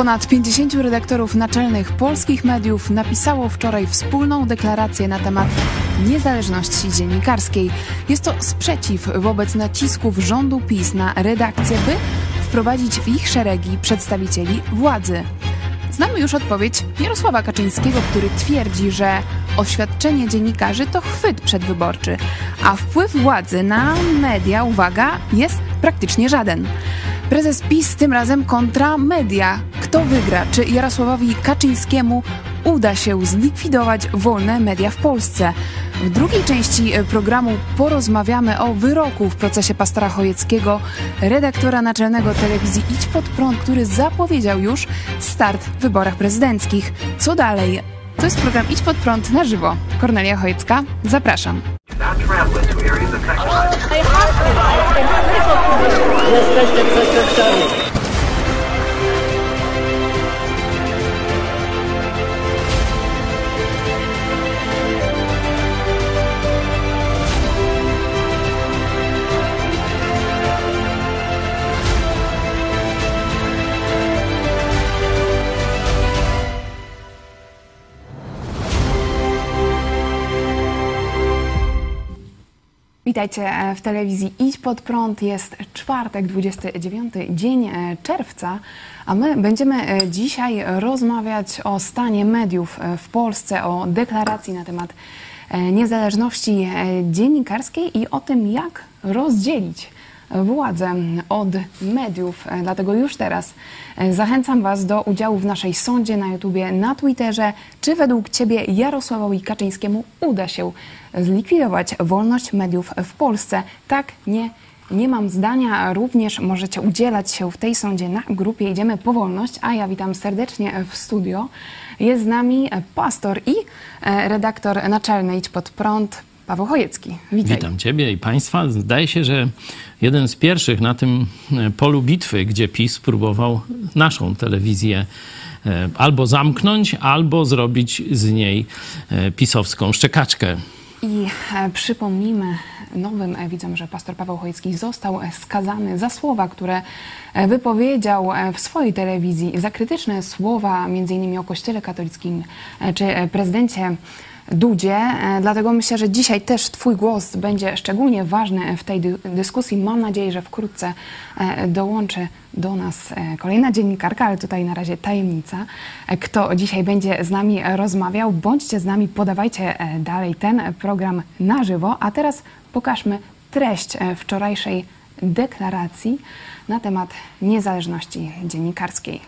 Ponad 50 redaktorów naczelnych polskich mediów napisało wczoraj wspólną deklarację na temat niezależności dziennikarskiej. Jest to sprzeciw wobec nacisków rządu PiS na redakcję, by wprowadzić w ich szeregi przedstawicieli władzy. Znamy już odpowiedź Jarosława Kaczyńskiego, który twierdzi, że oświadczenie dziennikarzy to chwyt przedwyborczy, a wpływ władzy na media, uwaga, jest praktycznie żaden. Prezes PiS tym razem kontra media. Kto wygra? Czy Jarosławowi Kaczyńskiemu uda się zlikwidować wolne media w Polsce? W drugiej części programu porozmawiamy o wyroku w procesie pastora Chojeckiego, redaktora naczelnego telewizji Idź Pod Prąd, który zapowiedział już start w wyborach prezydenckich. Co dalej? To jest program Idź Pod Prąd na żywo. Kornelia Chojecka, zapraszam. Jesteście przestępcami. Witajcie w telewizji Idź Pod Prąd. Jest czwartek, 29 dzień czerwca, a my będziemy dzisiaj rozmawiać o stanie mediów w Polsce, o deklaracji na temat niezależności dziennikarskiej i o tym, jak rozdzielić władzę od mediów. Dlatego już teraz zachęcam Was do udziału w naszej sondzie na YouTubie, na Twitterze. Czy według Ciebie Jarosławowi Kaczyńskiemu uda się zlikwidować wolność mediów w Polsce? Tak, nie mam zdania. Również możecie udzielać się w tej sondzie na grupie Idziemy po wolność, a ja witam serdecznie w studio. Jest z nami pastor i redaktor naczelny Idź Pod Prąd, Paweł Chojecki. Witaj. Witam Ciebie i Państwa. Zdaje się, że jeden z pierwszych na tym polu bitwy, gdzie PiS próbował naszą telewizję albo zamknąć, albo zrobić z niej pisowską szczekaczkę. I przypomnijmy nowym widzom, że pastor Paweł Chojecki został skazany za słowa, które wypowiedział w swojej telewizji, za krytyczne słowa m.in. o Kościele katolickim czy prezydencie Dudzie. Dlatego myślę, że dzisiaj też Twój głos będzie szczególnie ważny w tej dyskusji. Mam nadzieję, że wkrótce dołączy do nas kolejna dziennikarka, ale tutaj na razie tajemnica. Kto dzisiaj będzie z nami rozmawiał, bądźcie z nami, podawajcie dalej ten program na żywo. A teraz pokażmy treść wczorajszej deklaracji na temat niezależności dziennikarskiej.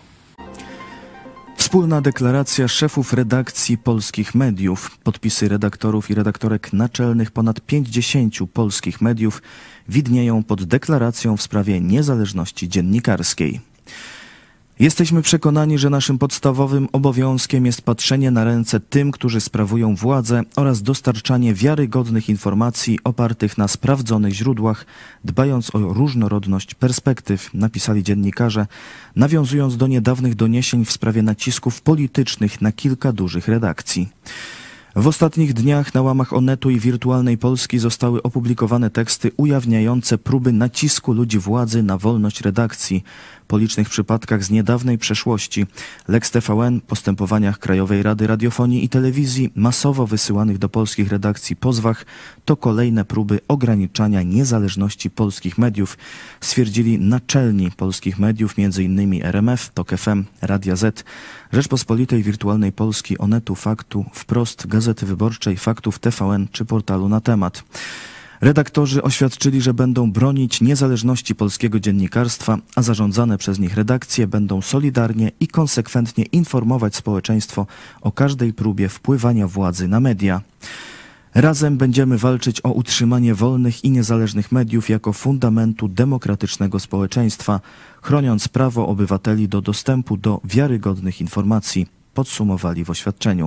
Wspólna deklaracja szefów redakcji polskich mediów, podpisy redaktorów i redaktorek naczelnych ponad 50 polskich mediów widnieją pod deklaracją w sprawie niezależności dziennikarskiej. Jesteśmy przekonani, że naszym podstawowym obowiązkiem jest patrzenie na ręce tym, którzy sprawują władzę oraz dostarczanie wiarygodnych informacji opartych na sprawdzonych źródłach, dbając o różnorodność perspektyw, napisali dziennikarze, nawiązując do niedawnych doniesień w sprawie nacisków politycznych na kilka dużych redakcji. W ostatnich dniach na łamach Onetu i Wirtualnej Polski zostały opublikowane teksty ujawniające próby nacisku ludzi władzy na wolność redakcji. Po licznych przypadkach z niedawnej przeszłości, Lex TVN, postępowaniach Krajowej Rady Radiofonii i Telewizji, masowo wysyłanych do polskich redakcji pozwach, to kolejne próby ograniczania niezależności polskich mediów, stwierdzili naczelni polskich mediów, m.in. RMF, TOK FM, Radia Z, Rzeczpospolitej, Wirtualnej Polski, Onetu, Faktu, Wprost, Gazety Wyborczej, Faktów TVN czy portalu Na Temat. Redaktorzy oświadczyli, że będą bronić niezależności polskiego dziennikarstwa, a zarządzane przez nich redakcje będą solidarnie i konsekwentnie informować społeczeństwo o każdej próbie wpływania władzy na media. Razem będziemy walczyć o utrzymanie wolnych i niezależnych mediów jako fundamentu demokratycznego społeczeństwa, chroniąc prawo obywateli do dostępu do wiarygodnych informacji, podsumowali w oświadczeniu.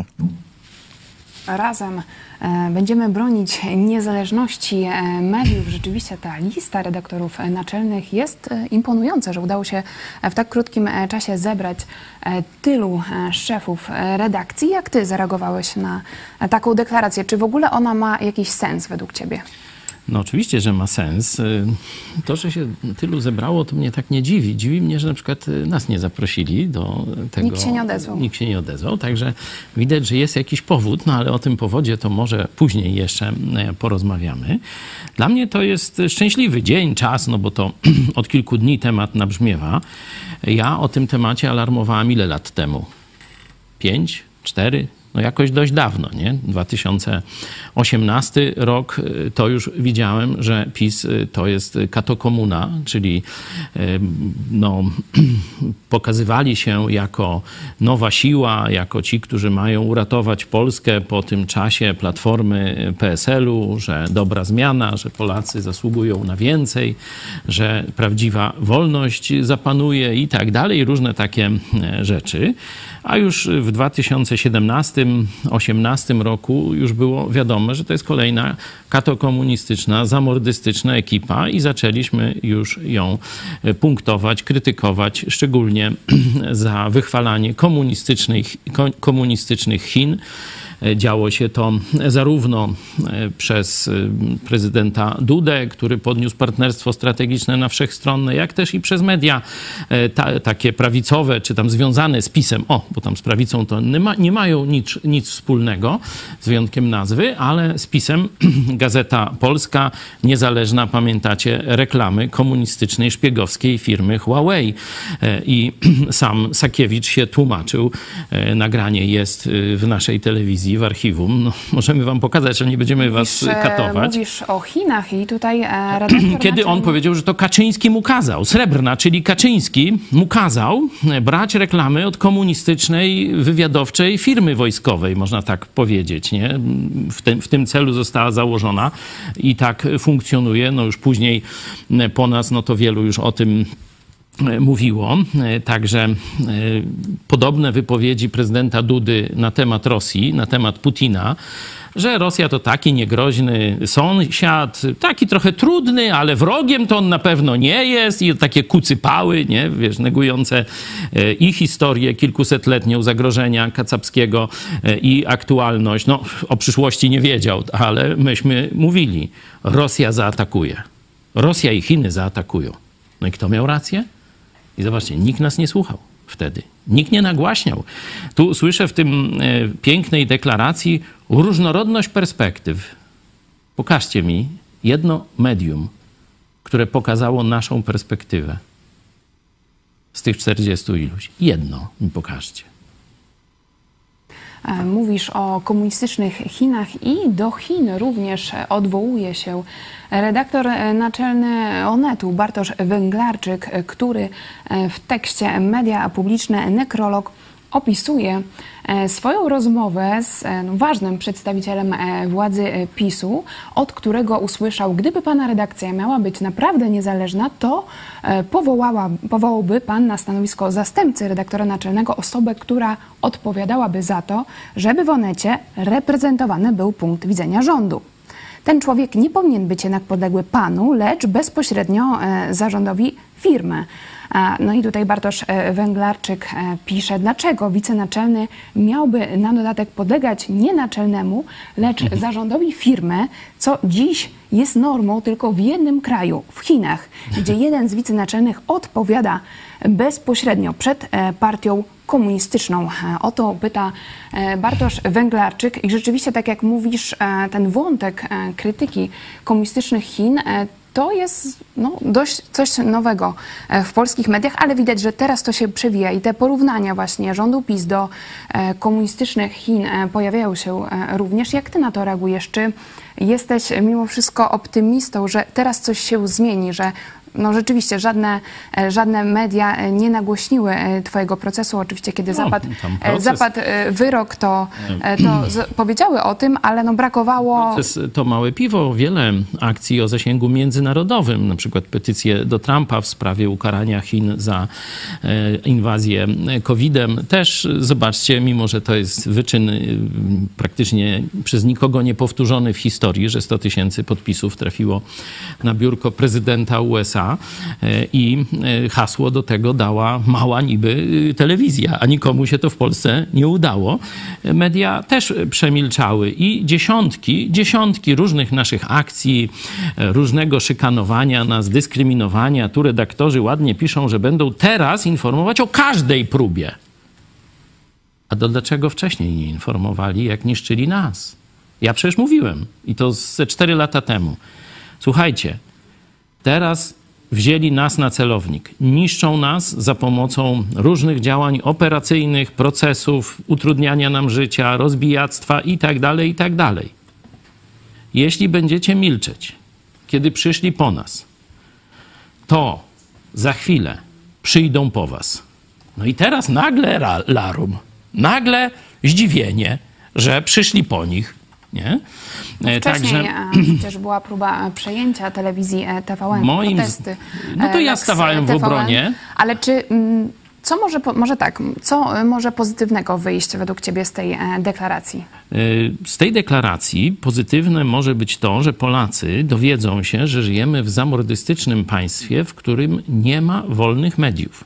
Razem będziemy bronić niezależności mediów. Rzeczywiście ta lista redaktorów naczelnych jest imponująca, że udało się w tak krótkim czasie zebrać tylu szefów redakcji. Jak Ty zareagowałeś na taką deklarację? Czy w ogóle ona ma jakiś sens według Ciebie? No oczywiście, że ma sens. To, że się tylu zebrało, to mnie tak nie dziwi. Dziwi mnie, że na przykład nas nie zaprosili do tego. Nikt się nie odezwał. Nikt się nie odezwał, także widać, że jest jakiś powód, no ale o tym powodzie to może później jeszcze porozmawiamy. Dla mnie to jest szczęśliwy dzień, czas, no bo to od kilku dni temat nabrzmiewa. Ja o tym temacie alarmowałem ile lat temu? 5? 4? No jakoś dość dawno, nie? 2018 rok to już widziałem, że PiS to jest katokomuna, czyli no, pokazywali się jako nowa siła, jako ci, którzy mają uratować Polskę po tym czasie Platformy PSL-u, że dobra zmiana, że Polacy zasługują na więcej, że prawdziwa wolność zapanuje i tak dalej, różne takie rzeczy. A już w 2017-18 roku już było wiadomo, że to jest kolejna katokomunistyczna, zamordystyczna ekipa i zaczęliśmy już ją punktować, krytykować, szczególnie za wychwalanie komunistycznych Chin. Działo się to zarówno przez prezydenta Dudę, który podniósł partnerstwo strategiczne na wszechstronne, jak też i przez media takie prawicowe, czy tam związane z PiS-em. Bo tam z prawicą to nie mają nic wspólnego, z wyjątkiem nazwy, ale z PiS-em Gazeta Polska, niezależna, pamiętacie, reklamy komunistycznej, szpiegowskiej firmy Huawei. I sam Sakiewicz się tłumaczył. Nagranie jest w naszej telewizji, w archiwum. No, możemy wam pokazać, ale nie będziemy was katować. Mówisz o Chinach i tutaj redaktor Kiedy on powiedział, że to Kaczyński mu kazał, Srebrna, czyli Kaczyński mu kazał brać reklamy od komunistycznej, wywiadowczej firmy wojskowej, można tak powiedzieć, nie? W tym celu została założona i tak funkcjonuje. No już później po nas, no to wielu już o tym mówiło. Także podobne wypowiedzi prezydenta Dudy na temat Rosji, na temat Putina, że Rosja to taki niegroźny sąsiad, taki trochę trudny, ale wrogiem to on na pewno nie jest i takie kucypały, nie? Wiesz, negujące i historię kilkusetletnią zagrożenia kacapskiego i aktualność. No, o przyszłości nie wiedział, ale myśmy mówili, Rosja zaatakuje. Rosja i Chiny zaatakują. No i kto miał rację? I zobaczcie, nikt nas nie słuchał wtedy. Nikt nie nagłaśniał. Tu słyszę w tym pięknej deklaracji różnorodność perspektyw. Pokażcie mi jedno medium, które pokazało naszą perspektywę z tych 40 iluś. Jedno mi pokażcie. Mówisz o komunistycznych Chinach i do Chin również odwołuje się redaktor naczelny Onetu Bartosz Węglarczyk, który w tekście Media Publiczne Nekrolog opisuje swoją rozmowę z ważnym przedstawicielem władzy PiS-u, od którego usłyszał, gdyby pana redakcja miała być naprawdę niezależna, to powołałby pan na stanowisko zastępcy redaktora naczelnego osobę, która odpowiadałaby za to, żeby w Onecie reprezentowany był punkt widzenia rządu. Ten człowiek nie powinien być jednak podległy panu, lecz bezpośrednio zarządowi firmy. No i tutaj Bartosz Węglarczyk pisze, dlaczego wicenaczelny miałby na dodatek podlegać nie naczelnemu, lecz zarządowi firmy, co dziś jest normą tylko w jednym kraju, w Chinach, gdzie jeden z wicenaczelnych odpowiada bezpośrednio przed partią komunistyczną. O to pyta Bartosz Węglarczyk i rzeczywiście, tak jak mówisz, ten wątek krytyki komunistycznych Chin to jest dość coś nowego w polskich mediach, ale widać, że teraz to się przewija i te porównania właśnie rządu PiS do komunistycznych Chin pojawiają się również. Jak ty na to reagujesz? Czy jesteś mimo wszystko optymistą, że teraz coś się zmieni, że rzeczywiście żadne media nie nagłośniły twojego procesu. Oczywiście, kiedy zapadł wyrok, to powiedziały o tym, ale brakowało... Proces to małe piwo. Wiele akcji o zasięgu międzynarodowym, na przykład petycje do Trumpa w sprawie ukarania Chin za inwazję COVID-em. Też zobaczcie, mimo że to jest wyczyn praktycznie przez nikogo niepowtórzony w historii, że 100 000 podpisów trafiło na biurko prezydenta USA, media i hasło do tego dała mała niby telewizja, a nikomu się to w Polsce nie udało. Media też przemilczały i dziesiątki różnych naszych akcji, różnego szykanowania nas, dyskryminowania. Tu redaktorzy ładnie piszą, że będą teraz informować o każdej próbie. A to dlaczego wcześniej nie informowali, jak niszczyli nas? Ja przecież mówiłem i to ze 4 lata temu. Słuchajcie, teraz wzięli nas na celownik. Niszczą nas za pomocą różnych działań operacyjnych, procesów, utrudniania nam życia, rozbijactwa itd., itd. Jeśli będziecie milczeć, kiedy przyszli po nas, to za chwilę przyjdą po was. No i teraz nagle larum, nagle zdziwienie, że przyszli po nich. Nie? Wcześniej przecież była próba przejęcia telewizji TVN, protesty. No to ja stawałem w obronie. Ale czy... Co może pozytywnego wyjść według ciebie z tej deklaracji? Z tej deklaracji pozytywne może być to, że Polacy dowiedzą się, że żyjemy w zamordystycznym państwie, w którym nie ma wolnych mediów.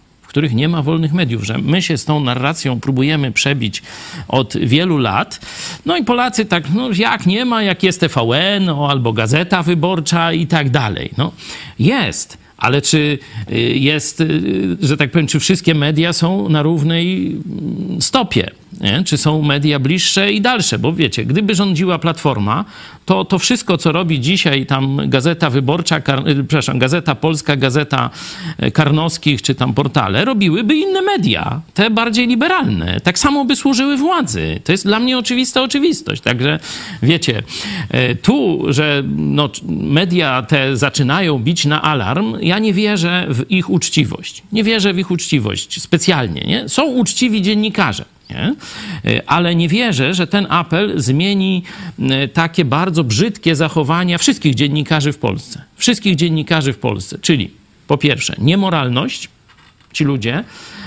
Że my się z tą narracją próbujemy przebić od wielu lat. No i Polacy tak, no jak nie ma, jak jest TVN, albo Gazeta Wyborcza i tak dalej. No jest. Ale czy jest, że tak powiem, czy wszystkie media są na równej stopie? Nie? Czy są media bliższe i dalsze? Bo wiecie, gdyby rządziła Platforma, to wszystko, co robi dzisiaj tam Gazeta Wyborcza, Gazeta Polska, Gazeta Karnowskich, czy tam portale, robiłyby inne media, te bardziej liberalne. Tak samo by służyły władzy. To jest dla mnie oczywista oczywistość. Także wiecie, tu, że no, media te zaczynają bić na alarm, ja nie wierzę w ich uczciwość. Nie wierzę w ich uczciwość specjalnie. Nie? Są uczciwi dziennikarze. Nie? Ale nie wierzę, że ten apel zmieni takie bardzo brzydkie zachowania wszystkich dziennikarzy w Polsce. Wszystkich dziennikarzy w Polsce. Czyli po pierwsze niemoralność. Ci ludzie,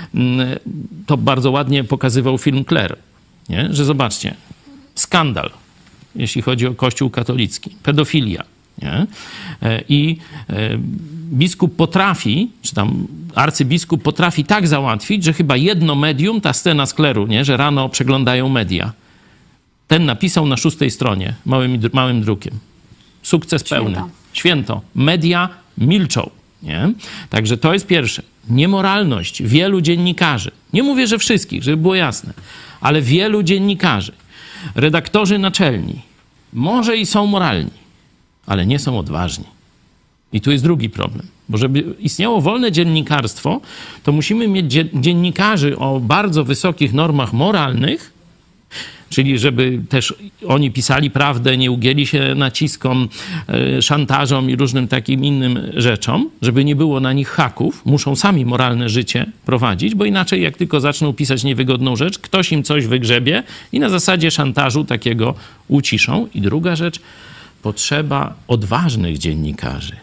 to bardzo ładnie pokazywał film Claire, nie? Że zobaczcie, skandal, jeśli chodzi o Kościół katolicki, pedofilia. Nie? I biskup potrafi, czy tam arcybiskup potrafi tak załatwić, że chyba jedno medium, ta scena z Kleru, nie? Że rano przeglądają media. Ten napisał na 6. stronie małym drukiem. Sukces pełny. Święto. Media milczą. Nie? Także to jest pierwsze. Niemoralność wielu dziennikarzy. Nie mówię, że wszystkich, żeby było jasne, ale wielu dziennikarzy. Redaktorzy naczelni. Może i są moralni, ale nie są odważni. I tu jest drugi problem. Bo żeby istniało wolne dziennikarstwo, to musimy mieć dziennikarzy o bardzo wysokich normach moralnych, czyli żeby też oni pisali prawdę, nie ugięli się naciskom, szantażom i różnym takim innym rzeczom, żeby nie było na nich haków. Muszą sami moralne życie prowadzić, bo inaczej jak tylko zaczną pisać niewygodną rzecz, ktoś im coś wygrzebie i na zasadzie szantażu takiego uciszą. I druga rzecz, potrzeba odważnych dziennikarzy.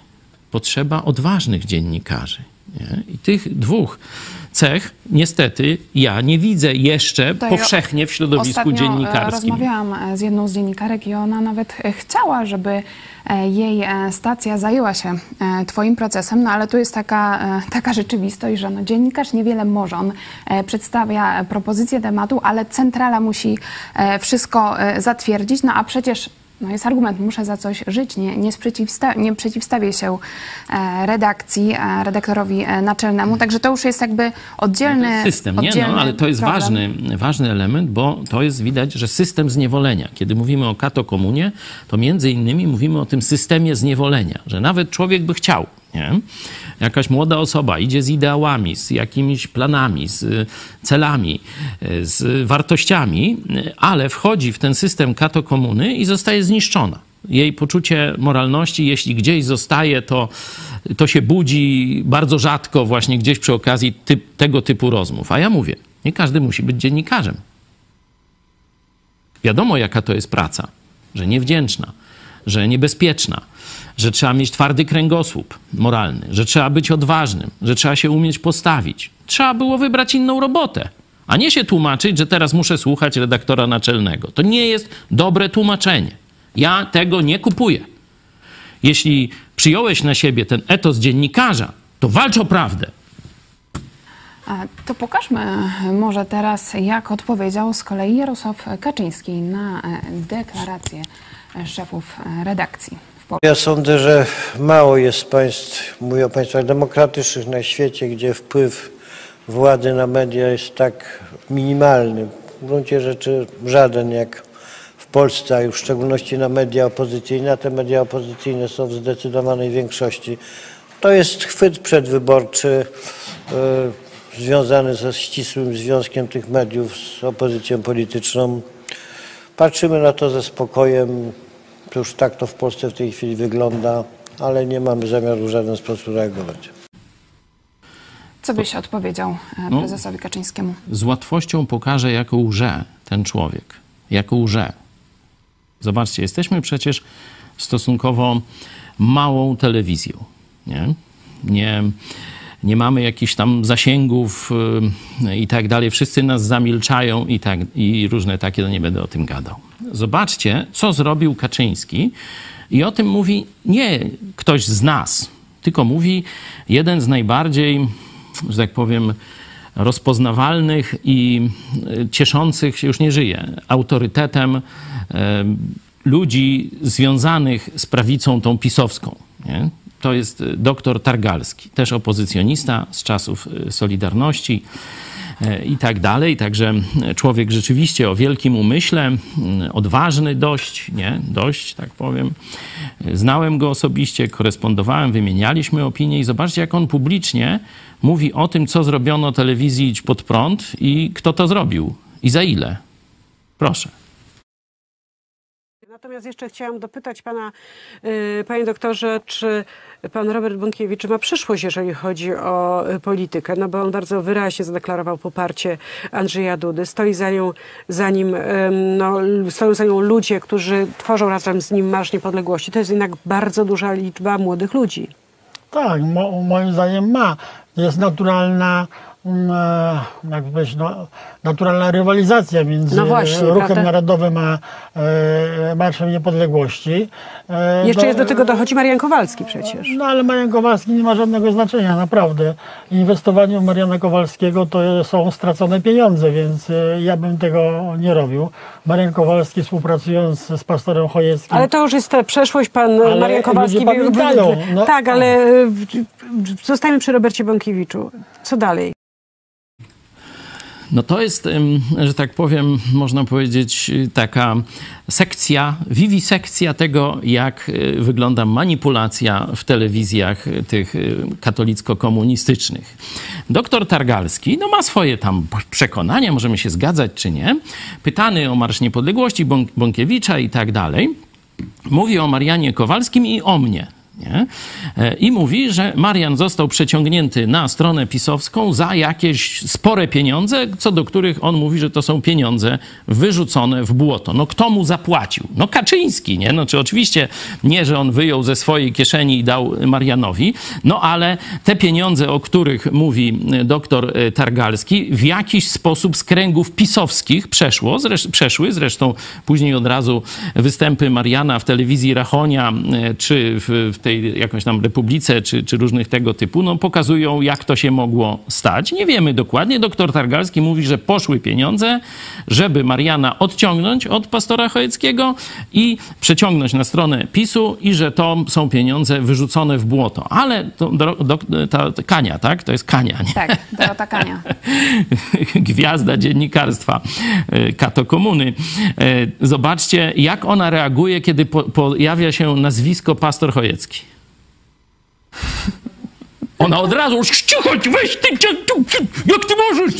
Nie? I tych dwóch cech niestety ja nie widzę jeszcze powszechnie w środowisku dziennikarskim. Rozmawiałam z jedną z dziennikarek i ona nawet chciała, żeby jej stacja zajęła się twoim procesem, no ale tu jest taka rzeczywistość, że no, dziennikarz niewiele może. On przedstawia propozycję tematu, ale centrala musi wszystko zatwierdzić, no a przecież no jest argument, muszę za coś żyć, nie przeciwstawię się redakcji, redaktorowi naczelnemu, także to już jest jakby oddzielny system, nie? No, ale to jest ważny element, bo to jest widać, że system zniewolenia. Kiedy mówimy o katokomunie, to między innymi mówimy o tym systemie zniewolenia, że nawet człowiek by chciał, nie? Jakaś młoda osoba idzie z ideałami, z jakimiś planami, z celami, z wartościami, ale wchodzi w ten system katokomuny i zostaje zniszczona. Jej poczucie moralności, jeśli gdzieś zostaje, to się budzi bardzo rzadko właśnie gdzieś przy okazji tego typu rozmów. A ja mówię, nie każdy musi być dziennikarzem. Wiadomo, jaka to jest praca, że niewdzięczna, że niebezpieczna, że trzeba mieć twardy kręgosłup moralny, że trzeba być odważnym, że trzeba się umieć postawić. Trzeba było wybrać inną robotę, a nie się tłumaczyć, że teraz muszę słuchać redaktora naczelnego. To nie jest dobre tłumaczenie. Ja tego nie kupuję. Jeśli przyjąłeś na siebie ten etos dziennikarza, to walcz o prawdę. To pokażmy może teraz, jak odpowiedział z kolei Jarosław Kaczyński na deklarację szefów redakcji. Ja sądzę, że mało jest państw, mówię o państwach demokratycznych na świecie, gdzie wpływ władzy na media jest tak minimalny. W gruncie rzeczy żaden jak w Polsce, a już w szczególności na media opozycyjne, a te media opozycyjne są w zdecydowanej większości. To jest chwyt przedwyborczy związany ze ścisłym związkiem tych mediów z opozycją polityczną. Patrzymy na to ze spokojem. Już tak to w Polsce w tej chwili wygląda, ale nie mamy zamiaru w żaden sposób reagować. Co byś odpowiedział prezesowi Kaczyńskiemu? Z łatwością pokaże, jak łże ten człowiek. Jak łże. Zobaczcie, jesteśmy przecież stosunkowo małą telewizją. Nie mamy jakichś tam zasięgów i tak dalej. Wszyscy nas zamilczają i różne takie, nie będę o tym gadał. Zobaczcie, co zrobił Kaczyński i o tym mówi nie ktoś z nas, tylko mówi jeden z najbardziej, że tak powiem, rozpoznawalnych i cieszących się, już nie żyje, autorytetem ludzi związanych z prawicą tą pisowską. Nie? To jest doktor Targalski, też opozycjonista z czasów Solidarności i tak dalej. Także człowiek rzeczywiście o wielkim umyśle, odważny dość, tak powiem. Znałem go osobiście, korespondowałem, wymienialiśmy opinie i zobaczcie, jak on publicznie mówi o tym, co zrobiono telewizji Idź Pod Prąd i kto to zrobił i za ile. Proszę. Natomiast jeszcze chciałam dopytać pana, panie doktorze, czy pan Robert Bąkiewicz ma przyszłość, jeżeli chodzi o politykę? No bo on bardzo wyraźnie zadeklarował poparcie Andrzeja Dudy. Stoją za nią ludzie, którzy tworzą razem z nim Marsz Niepodległości. To jest jednak bardzo duża liczba młodych ludzi. Tak, moim zdaniem ma. To jest naturalna naturalna rywalizacja między Ruchem Narodowym a Marszem Niepodległości. Jeszcze jest do tego dochodzi Marian Kowalski przecież. No ale Marian Kowalski nie ma żadnego znaczenia, naprawdę. Inwestowanie w Mariana Kowalskiego to są stracone pieniądze, więc ja bym tego nie robił. Marian Kowalski współpracując z pastorem Chojeckim. Ale to już jest przeszłość, pan Marian Kowalski. Pamiętają. No. Tak, ale zostajemy przy Robercie Bąkiewiczu. Co dalej? No to jest, że tak powiem, można powiedzieć, taka sekcja, wiwisekcja tego, jak wygląda manipulacja w telewizjach tych katolicko-komunistycznych. Doktor Targalski ma swoje tam przekonania, możemy się zgadzać czy nie. Pytany o Marsz Niepodległości, Bąkiewicza i tak dalej, mówi o Marianie Kowalskim i o mnie. Nie? I mówi, że Marian został przeciągnięty na stronę pisowską za jakieś spore pieniądze, co do których on mówi, że to są pieniądze wyrzucone w błoto. No kto mu zapłacił? No Kaczyński, nie? No czy oczywiście nie, że on wyjął ze swojej kieszeni i dał Marianowi, no ale te pieniądze, o których mówi doktor Targalski, w jakiś sposób z kręgów pisowskich przeszły, zresztą później od razu występy Mariana w telewizji Rachonia, czy w tej jakąś tam Republice, czy różnych tego typu, pokazują, jak to się mogło stać. Nie wiemy dokładnie. Doktor Targalski mówi, że poszły pieniądze, żeby Mariana odciągnąć od pastora Chojeckiego i przeciągnąć na stronę PiS-u i że to są pieniądze wyrzucone w błoto. Ale ta Kania, tak? To jest Kania, nie? Tak, Dorota Kania. Gwiazda dziennikarstwa katokomuny. Zobaczcie, jak ona reaguje, kiedy pojawia się nazwisko pastor Chojecki. Ona od razu, cicho, weź ty, jak ty możesz?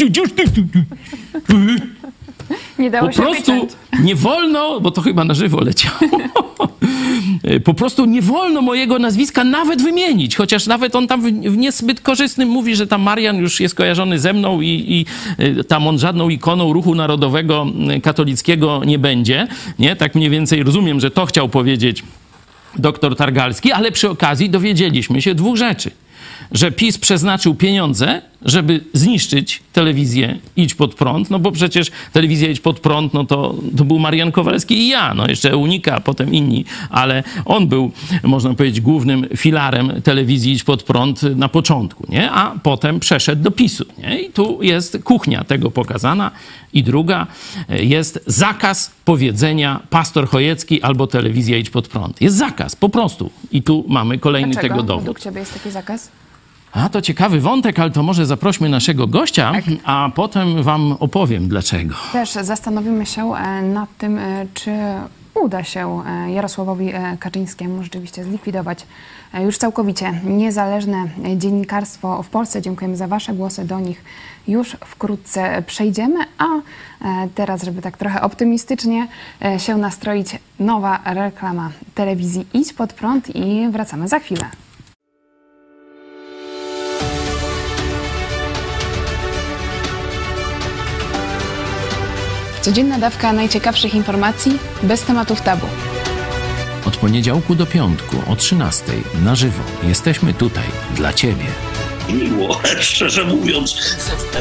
Nie dało się po prostu wyciąć. Nie wolno, bo to chyba na żywo leciało, po prostu nie wolno mojego nazwiska nawet wymienić, chociaż nawet on tam w niezbyt korzystnym mówi, że tam Marian już jest kojarzony ze mną i tam on żadną ikoną ruchu narodowego katolickiego nie będzie, nie? Tak mniej więcej rozumiem, że to chciał powiedzieć doktor Targalski, ale przy okazji dowiedzieliśmy się dwóch rzeczy. że PiS przeznaczył pieniądze, żeby zniszczyć telewizję Idź Pod Prąd, no bo przecież telewizja Idź Pod Prąd, no to był Marian Kowalski i ja, no jeszcze Unika, a potem inni, ale on był, można powiedzieć, głównym filarem telewizji Idź Pod Prąd na początku, nie? A potem przeszedł do PiS-u, nie? I tu jest kuchnia tego pokazana. I druga jest zakaz powiedzenia Pastor Chojecki albo telewizja Idź Pod Prąd. Jest zakaz, po prostu. I tu mamy kolejny Dlaczego tego dowód. według ciebie jest taki zakaz? A to ciekawy wątek, ale to może zaprośmy naszego gościa, Tak. a potem wam opowiem dlaczego. Też zastanowimy się nad tym, czy uda się Jarosławowi Kaczyńskiemu rzeczywiście zlikwidować już całkowicie niezależne dziennikarstwo w Polsce. Dziękujemy za wasze głosy, do nich już wkrótce przejdziemy, a teraz, żeby tak trochę optymistycznie się nastroić, nowa reklama telewizji Idź Pod Prąd i wracamy za chwilę. Codzienna dawka najciekawszych informacji bez tematów tabu. Od poniedziałku do piątku o 13:00 na żywo jesteśmy tutaj dla ciebie. Miło, szczerze mówiąc.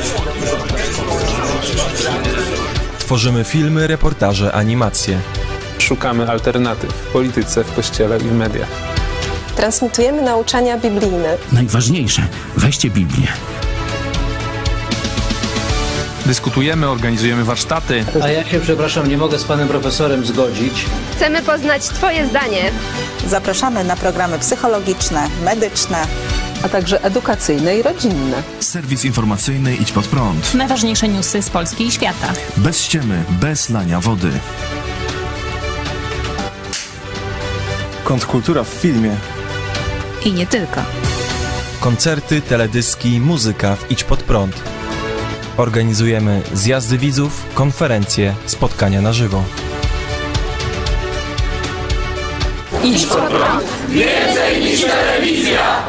Tworzymy filmy, reportaże, animacje. Szukamy alternatyw w polityce, w kościele i w mediach. Transmitujemy nauczania biblijne. Najważniejsze, weźcie Biblię. Dyskutujemy, organizujemy warsztaty. A ja się, przepraszam, nie mogę z panem profesorem zgodzić. Chcemy poznać twoje zdanie. Zapraszamy na programy psychologiczne, medyczne, A także edukacyjne i rodzinne. Serwis informacyjny Idź Pod Prąd. Najważniejsze newsy z Polski i świata. Bez ściemy, bez lania wody. Kontrkultura w filmie. I nie tylko. Koncerty, teledyski, muzyka w Idź Pod Prąd. Organizujemy zjazdy widzów, konferencje, spotkania na żywo. Idź Pod Prąd. Więcej niż telewizja!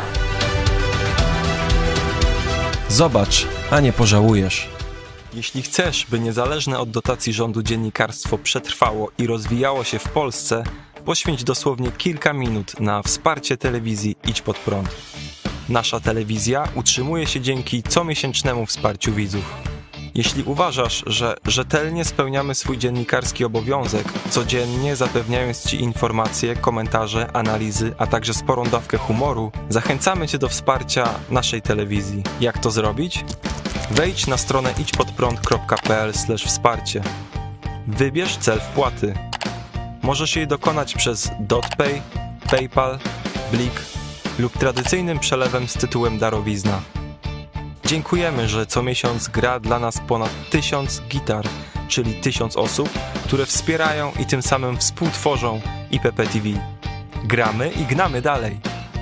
Zobacz, a nie pożałujesz. Jeśli chcesz, by niezależne od dotacji rządu dziennikarstwo przetrwało i rozwijało się w Polsce, poświęć dosłownie kilka minut na wsparcie telewizji Idź Pod Prąd. Nasza telewizja utrzymuje się dzięki comiesięcznemu wsparciu widzów. Jeśli uważasz, że rzetelnie spełniamy swój dziennikarski obowiązek, codziennie zapewniając Ci informacje, komentarze, analizy, a także sporą dawkę humoru, zachęcamy Cię do wsparcia naszej telewizji. Jak to zrobić? Wejdź na stronę idźpodprąd.pl/wsparcie. Wybierz cel wpłaty. Możesz jej dokonać przez DotPay, PayPal, Blik lub tradycyjnym przelewem z tytułem darowizna. Dziękujemy, że co miesiąc gra dla nas ponad 1000 gitar, czyli 1000 osób, które wspierają i tym samym współtworzą IPP TV. Gramy i gnamy dalej.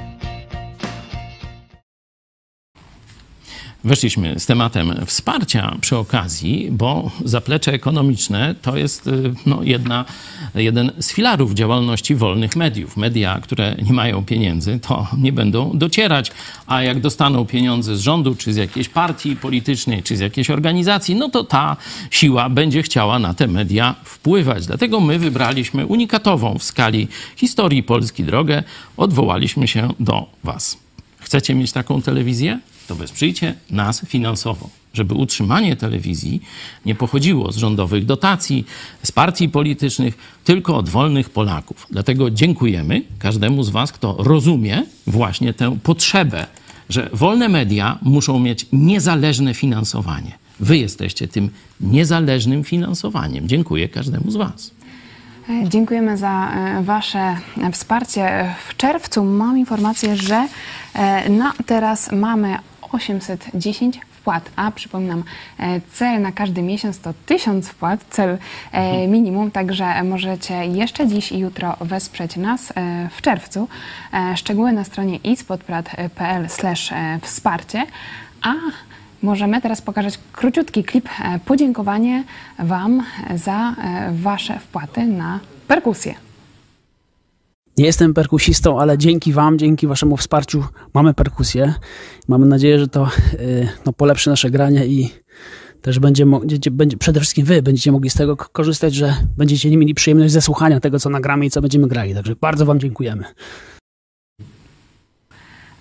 Weszliśmy z tematem wsparcia przy okazji, bo zaplecze ekonomiczne to jest jeden z filarów działalności wolnych mediów. Media, które nie mają pieniędzy, to nie będą docierać, a jak dostaną pieniądze z rządu, czy z jakiejś partii politycznej, czy z jakiejś organizacji, no to ta siła będzie chciała na te media wpływać. Dlatego my wybraliśmy unikatową w skali historii Polski drogę, odwołaliśmy się do was. Chcecie mieć taką telewizję? To wesprzyjcie nas finansowo, żeby utrzymanie telewizji nie pochodziło z rządowych dotacji, z partii politycznych, tylko od wolnych Polaków. Dlatego dziękujemy każdemu z was, kto rozumie właśnie tę potrzebę, że wolne media muszą mieć niezależne finansowanie. Wy jesteście tym niezależnym finansowaniem. Dziękuję każdemu z was. Dziękujemy za wasze wsparcie. W czerwcu mam informację, że teraz mamy 810 wpłat, a przypominam, cel na każdy miesiąc to 1000 wpłat, cel minimum, także możecie jeszcze dziś i jutro wesprzeć nas w czerwcu. Szczegóły na stronie idźpodprad.pl/wsparcie, a możemy teraz pokazać króciutki klip podziękowanie wam za wasze wpłaty na perkusję. Nie jestem perkusistą, ale dzięki wam, dzięki waszemu wsparciu mamy perkusję. Mamy nadzieję, że to polepszy nasze granie i też przede wszystkim wy będziecie mogli z tego korzystać, że będziecie mieli przyjemność ze słuchania tego, co nagramy i co będziemy grali. Także bardzo wam dziękujemy.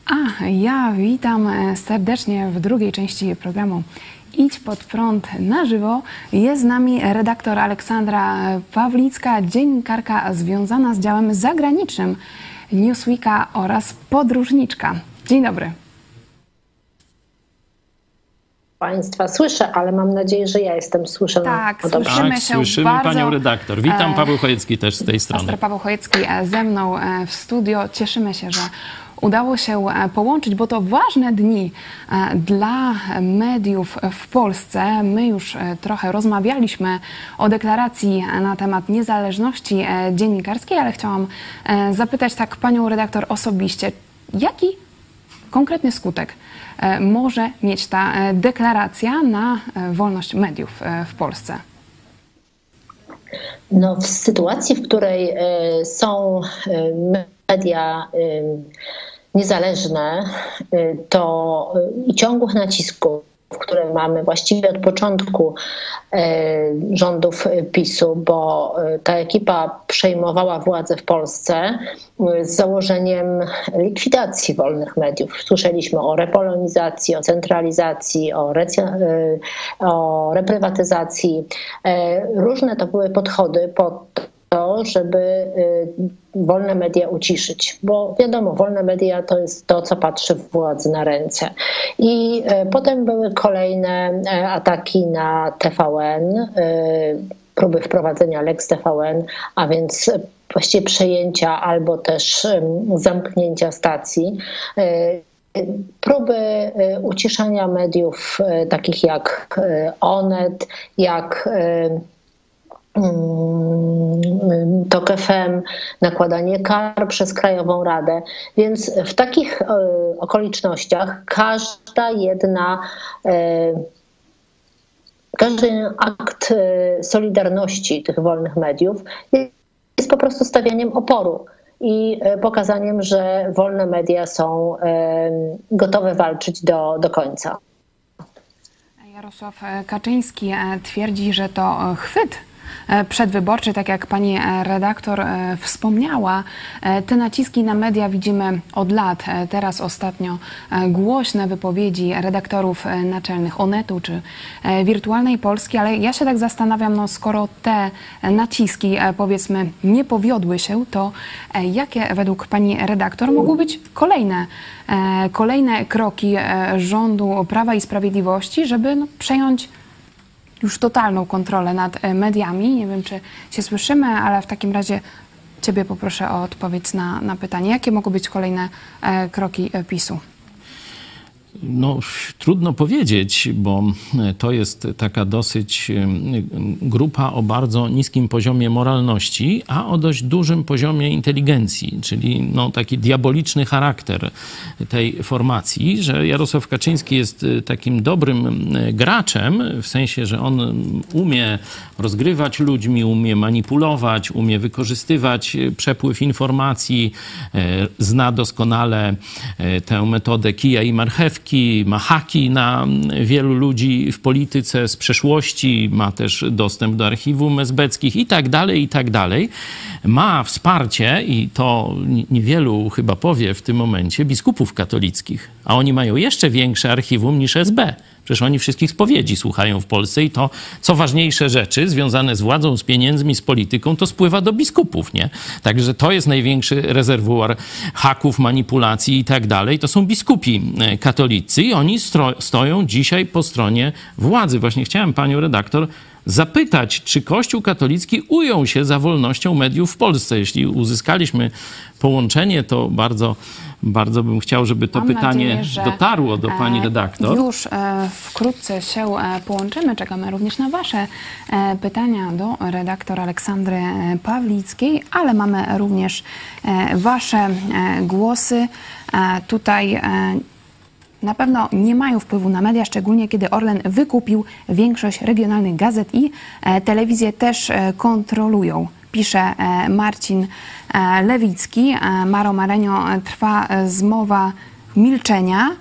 A ja witam serdecznie w drugiej części programu Idź pod prąd na żywo. Jest z nami redaktor Aleksandra Pawlicka, dziennikarka związana z działem zagranicznym Newsweeka oraz podróżniczka. Dzień dobry. Państwa słyszę, ale mam nadzieję, że ja jestem słyszana. Tak, słyszymy się słyszymy bardzo. panią redaktor. Witam, Paweł Chojecki też z tej strony. Pastor Paweł Chojecki ze mną w studio. Cieszymy się, że udało się połączyć, bo to ważne dni dla mediów w Polsce. My już trochę rozmawialiśmy o deklaracji na temat niezależności dziennikarskiej, ale chciałam zapytać tak panią redaktor osobiście, jaki konkretny skutek może mieć ta deklaracja na wolność mediów w Polsce? No, w sytuacji, w której są media niezależne, to i ciągłych nacisków, które mamy właściwie od początku rządów PiS-u, bo ta ekipa przejmowała władzę w Polsce z założeniem likwidacji wolnych mediów. Słyszeliśmy o repolonizacji, o centralizacji, o reprywatyzacji. Różne to były podchody pod to, żeby wolne media uciszyć, bo wiadomo, wolne media to jest to, co patrzy władzy na ręce. I potem były kolejne ataki na TVN, próby wprowadzenia Lex TVN, a więc właściwie przejęcia albo też zamknięcia stacji. Próby uciszania mediów takich jak Onet, jak TOK FM, nakładanie kar przez Krajową Radę. Więc w takich okolicznościach każdy akt solidarności tych wolnych mediów jest po prostu stawianiem oporu i pokazaniem, że wolne media są gotowe walczyć do końca. Jarosław Kaczyński twierdzi, że to chwyt przedwyborczy, tak jak pani redaktor wspomniała. Te naciski na media widzimy od lat. Teraz ostatnio głośne wypowiedzi redaktorów naczelnych Onetu czy Wirtualnej Polski, ale ja się tak zastanawiam, no skoro te naciski powiedzmy nie powiodły się, to jakie według pani redaktor mogły być kolejne kroki rządu Prawa i Sprawiedliwości, żeby przejąć już totalną kontrolę nad mediami? Nie wiem, czy się słyszymy, ale w takim razie ciebie poproszę o odpowiedź na pytanie. Jakie mogą być kolejne kroki PiS-u? No, trudno powiedzieć, bo to jest taka dosyć grupa o bardzo niskim poziomie moralności, a o dość dużym poziomie inteligencji, czyli no, taki diaboliczny charakter tej formacji, że Jarosław Kaczyński jest takim dobrym graczem, w sensie, że on umie rozgrywać ludźmi, umie manipulować, umie wykorzystywać przepływ informacji, zna doskonale tę metodę kija i marchewki, ma haki na wielu ludzi w polityce z przeszłości, ma też dostęp do archiwum esbeckich i tak dalej. Ma wsparcie, i to niewielu chyba powie w tym momencie, biskupów katolickich, a oni mają jeszcze większe archiwum niż SB. Przecież oni wszystkich spowiedzi słuchają w Polsce i to, co ważniejsze rzeczy związane z władzą, z pieniędzmi, z polityką, to spływa do biskupów, nie? Także to jest największy rezerwuar haków, manipulacji i tak dalej. To są biskupi katolicy i oni stoją dzisiaj po stronie władzy. Właśnie chciałem panią redaktor zapytać, czy Kościół katolicki ujął się za wolnością mediów w Polsce. Jeśli uzyskaliśmy połączenie, to bardzo bym chciał, żeby to pytanie dotarło do pani redaktor. Już wkrótce się połączymy. Czekamy również na wasze pytania do redaktor Aleksandry Pawlickiej, ale mamy również wasze głosy. Tutaj na pewno nie mają wpływu na media, szczególnie kiedy Orlen wykupił większość regionalnych gazet i telewizję też kontrolują. Pisze Marcin Lewicki. Maro Marenio, trwa zmowa milczenia.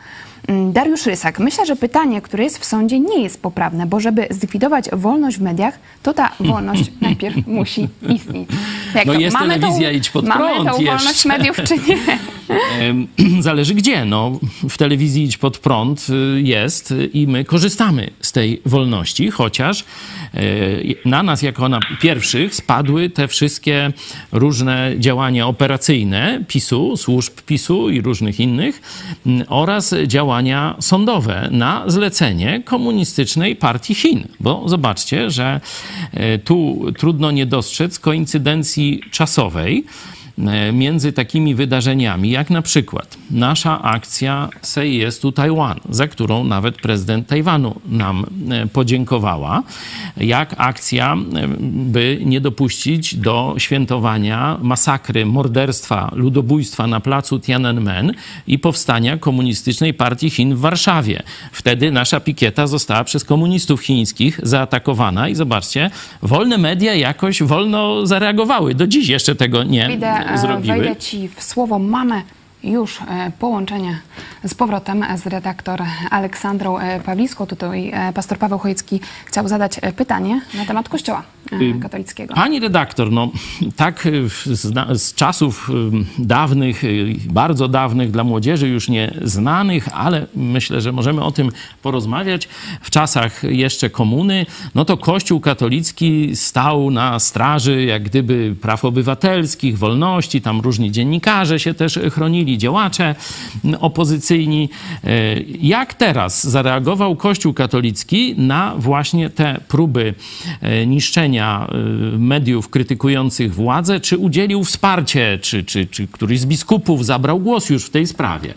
Dariusz Rysak. Myślę, że pytanie, które jest w sądzie, nie jest poprawne, bo żeby zlikwidować wolność w mediach, to ta wolność najpierw musi istnieć. Jak no to, jest telewizja Idź Pod Prąd. Mamy tą wolność mediów, czy nie? Zależy gdzie. No, w telewizji Idź Pod Prąd jest i my korzystamy z tej wolności, chociaż na nas jako na pierwszych spadły te wszystkie różne działania operacyjne PiS-u, służb PiS-u i różnych innych oraz działania sądowe na zlecenie Komunistycznej Partii Chin. Bo zobaczcie, że tu trudno nie dostrzec koincydencji czasowej między takimi wydarzeniami, jak na przykład nasza akcja Say Yes to Taiwan, za którą nawet prezydent Tajwanu nam podziękowała, jak akcja, by nie dopuścić do świętowania masakry, morderstwa, ludobójstwa na placu Tiananmen i powstania Komunistycznej Partii Chin w Warszawie. Wtedy nasza pikieta została przez komunistów chińskich zaatakowana i zobaczcie, wolne media jakoś wolno zareagowały. Do dziś jeszcze tego nie zrobiły. Wejdę ci w słowo. Mamy już połączenie z powrotem z redaktor Aleksandrą Pawlicką. Tutaj pastor Paweł Chojecki chciał zadać pytanie na temat Kościoła katolickiego. Pani redaktor, no tak z czasów dawnych, bardzo dawnych, dla młodzieży już nieznanych, ale myślę, że możemy o tym porozmawiać. W czasach jeszcze komuny, no to Kościół katolicki stał na straży jak gdyby praw obywatelskich, wolności, tam różni dziennikarze się też chronili, działacze opozycyjni. Jak teraz zareagował Kościół katolicki na właśnie te próby niszczenia mediów krytykujących władzę? Czy udzielił wsparcie, czy któryś z biskupów zabrał głos już w tej sprawie?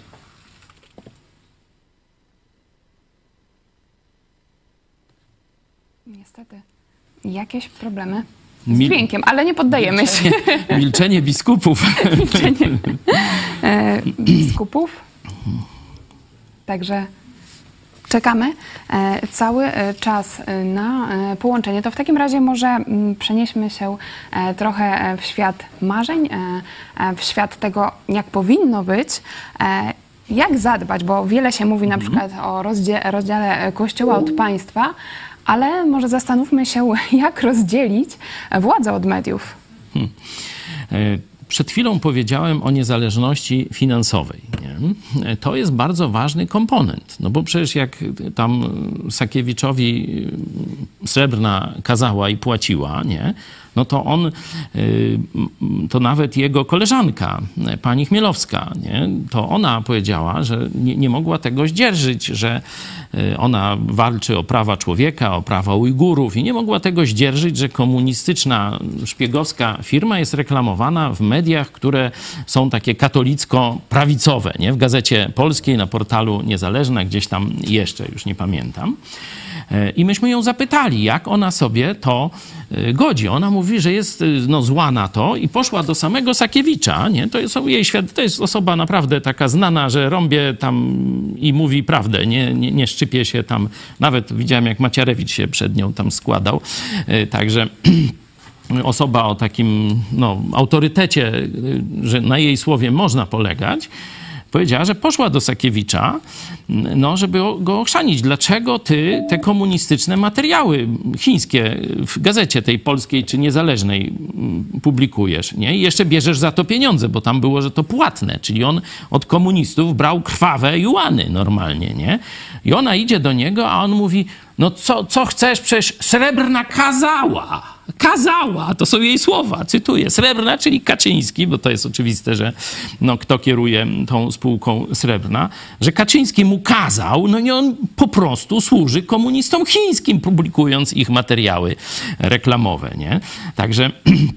Niestety, jakieś problemy z dźwiękiem, ale nie poddajemy się. Milczenie biskupów. Milczenie biskupów. Także czekamy cały czas na połączenie. To w takim razie może przenieśmy się trochę w świat marzeń, w świat tego, jak powinno być. Jak zadbać, bo wiele się mówi na przykład o rozdziale Kościoła od państwa, ale może zastanówmy się, jak rozdzielić władzę od mediów. Przed chwilą powiedziałem o niezależności finansowej. Nie? To jest bardzo ważny komponent, no bo przecież jak tam Sakiewiczowi Srebrna kazała i płaciła, nie? No to on, to nawet jego koleżanka, pani Chmielowska, nie? To ona powiedziała, że nie mogła tego zdzierżyć, że ona walczy o prawa człowieka, o prawa Ujgurów i nie mogła tego zdzierżyć, że komunistyczna, szpiegowska firma jest reklamowana w mediach, które są takie katolicko-prawicowe, nie? W Gazecie Polskiej, na portalu Niezależna, gdzieś tam jeszcze, już nie pamiętam. I myśmy ją zapytali, jak ona sobie to godzi. Ona mówi, że jest zła na to i poszła do samego Sakiewicza. Nie? To jest osoba naprawdę taka znana, że rąbie tam i mówi prawdę, nie szczypie się tam. Nawet widziałem, jak Macierewicz się przed nią tam składał. Także osoba o takim autorytecie, że na jej słowie można polegać, powiedziała, że poszła do Sakiewicza, żeby go ochrzanić. Dlaczego ty te komunistyczne materiały chińskie w gazecie tej polskiej czy niezależnej publikujesz, nie? I jeszcze bierzesz za to pieniądze, bo tam było, że to płatne, czyli on od komunistów brał krwawe juany normalnie, nie? I ona idzie do niego, a on mówi, no co chcesz, przecież Srebrna kazała. To są jej słowa, cytuję. Srebrna, czyli Kaczyński, bo to jest oczywiste, że kto kieruje tą spółką Srebrna, że Kaczyński mu kazał, i on po prostu służy komunistom chińskim, publikując ich materiały reklamowe, nie? Także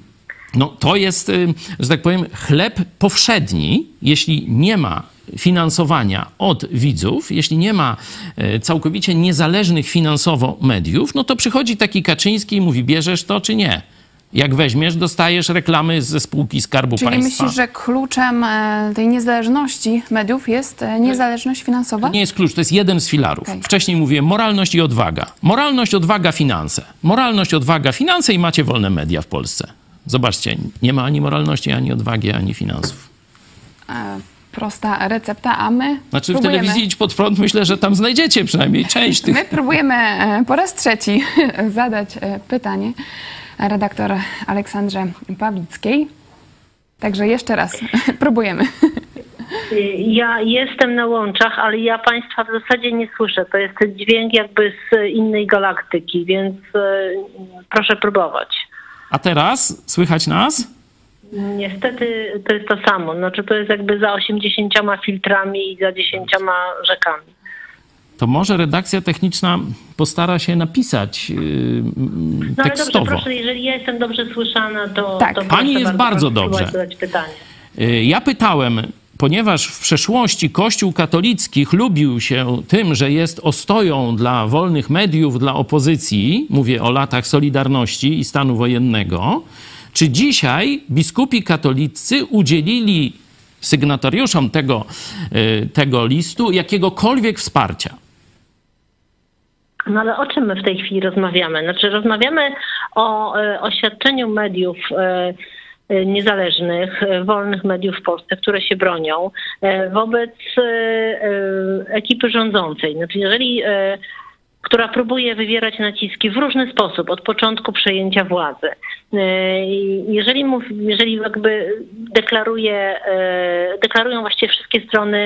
to jest, że tak powiem, chleb powszedni, jeśli nie ma finansowania od widzów, jeśli nie ma całkowicie niezależnych finansowo mediów, to przychodzi taki Kaczyński i mówi, bierzesz to czy nie? Jak weźmiesz, dostajesz reklamy ze spółki Skarbu Państwa. Czyli myślisz, że kluczem tej niezależności mediów jest niezależność finansowa? To nie jest klucz, to jest jeden z filarów. Okay. Wcześniej mówiłem moralność i odwaga. Moralność, odwaga, finanse. Moralność, odwaga, finanse i macie wolne media w Polsce. Zobaczcie, nie ma ani moralności, ani odwagi, ani finansów. prosta recepta, a my Znaczy próbujemy. w telewizji Idź Pod Prąd myślę, że tam znajdziecie przynajmniej część tych... My próbujemy po raz trzeci zadać pytanie redaktor Aleksandrze Pawlickiej. Także jeszcze raz próbujemy. Ja jestem na łączach, ale ja Państwa w zasadzie nie słyszę. To jest dźwięk jakby z innej galaktyki, więc proszę próbować. A teraz słychać nas? Niestety to jest to samo. Znaczy to jest jakby za 80 filtrami i za 10 rzekami. To może redakcja techniczna postara się napisać No ale tekstowo. dobrze, proszę, jeżeli ja jestem dobrze słyszana, to... Tak. to Pani jest bardzo dobrze. zadać pytanie. Ja pytałem, ponieważ w przeszłości Kościół katolicki chlubił się tym, że jest ostoją dla wolnych mediów, dla opozycji, mówię o latach Solidarności i stanu wojennego, czy dzisiaj biskupi katolicy udzielili sygnatariuszom tego listu jakiegokolwiek wsparcia? No ale o czym my w tej chwili rozmawiamy? Znaczy rozmawiamy o oświadczeniu mediów niezależnych, wolnych mediów w Polsce, które się bronią wobec ekipy rządzącej. Znaczy jeżeli która próbuje wywierać naciski w różny sposób od początku przejęcia władzy. Jeżeli jakby deklarują właściwie wszystkie strony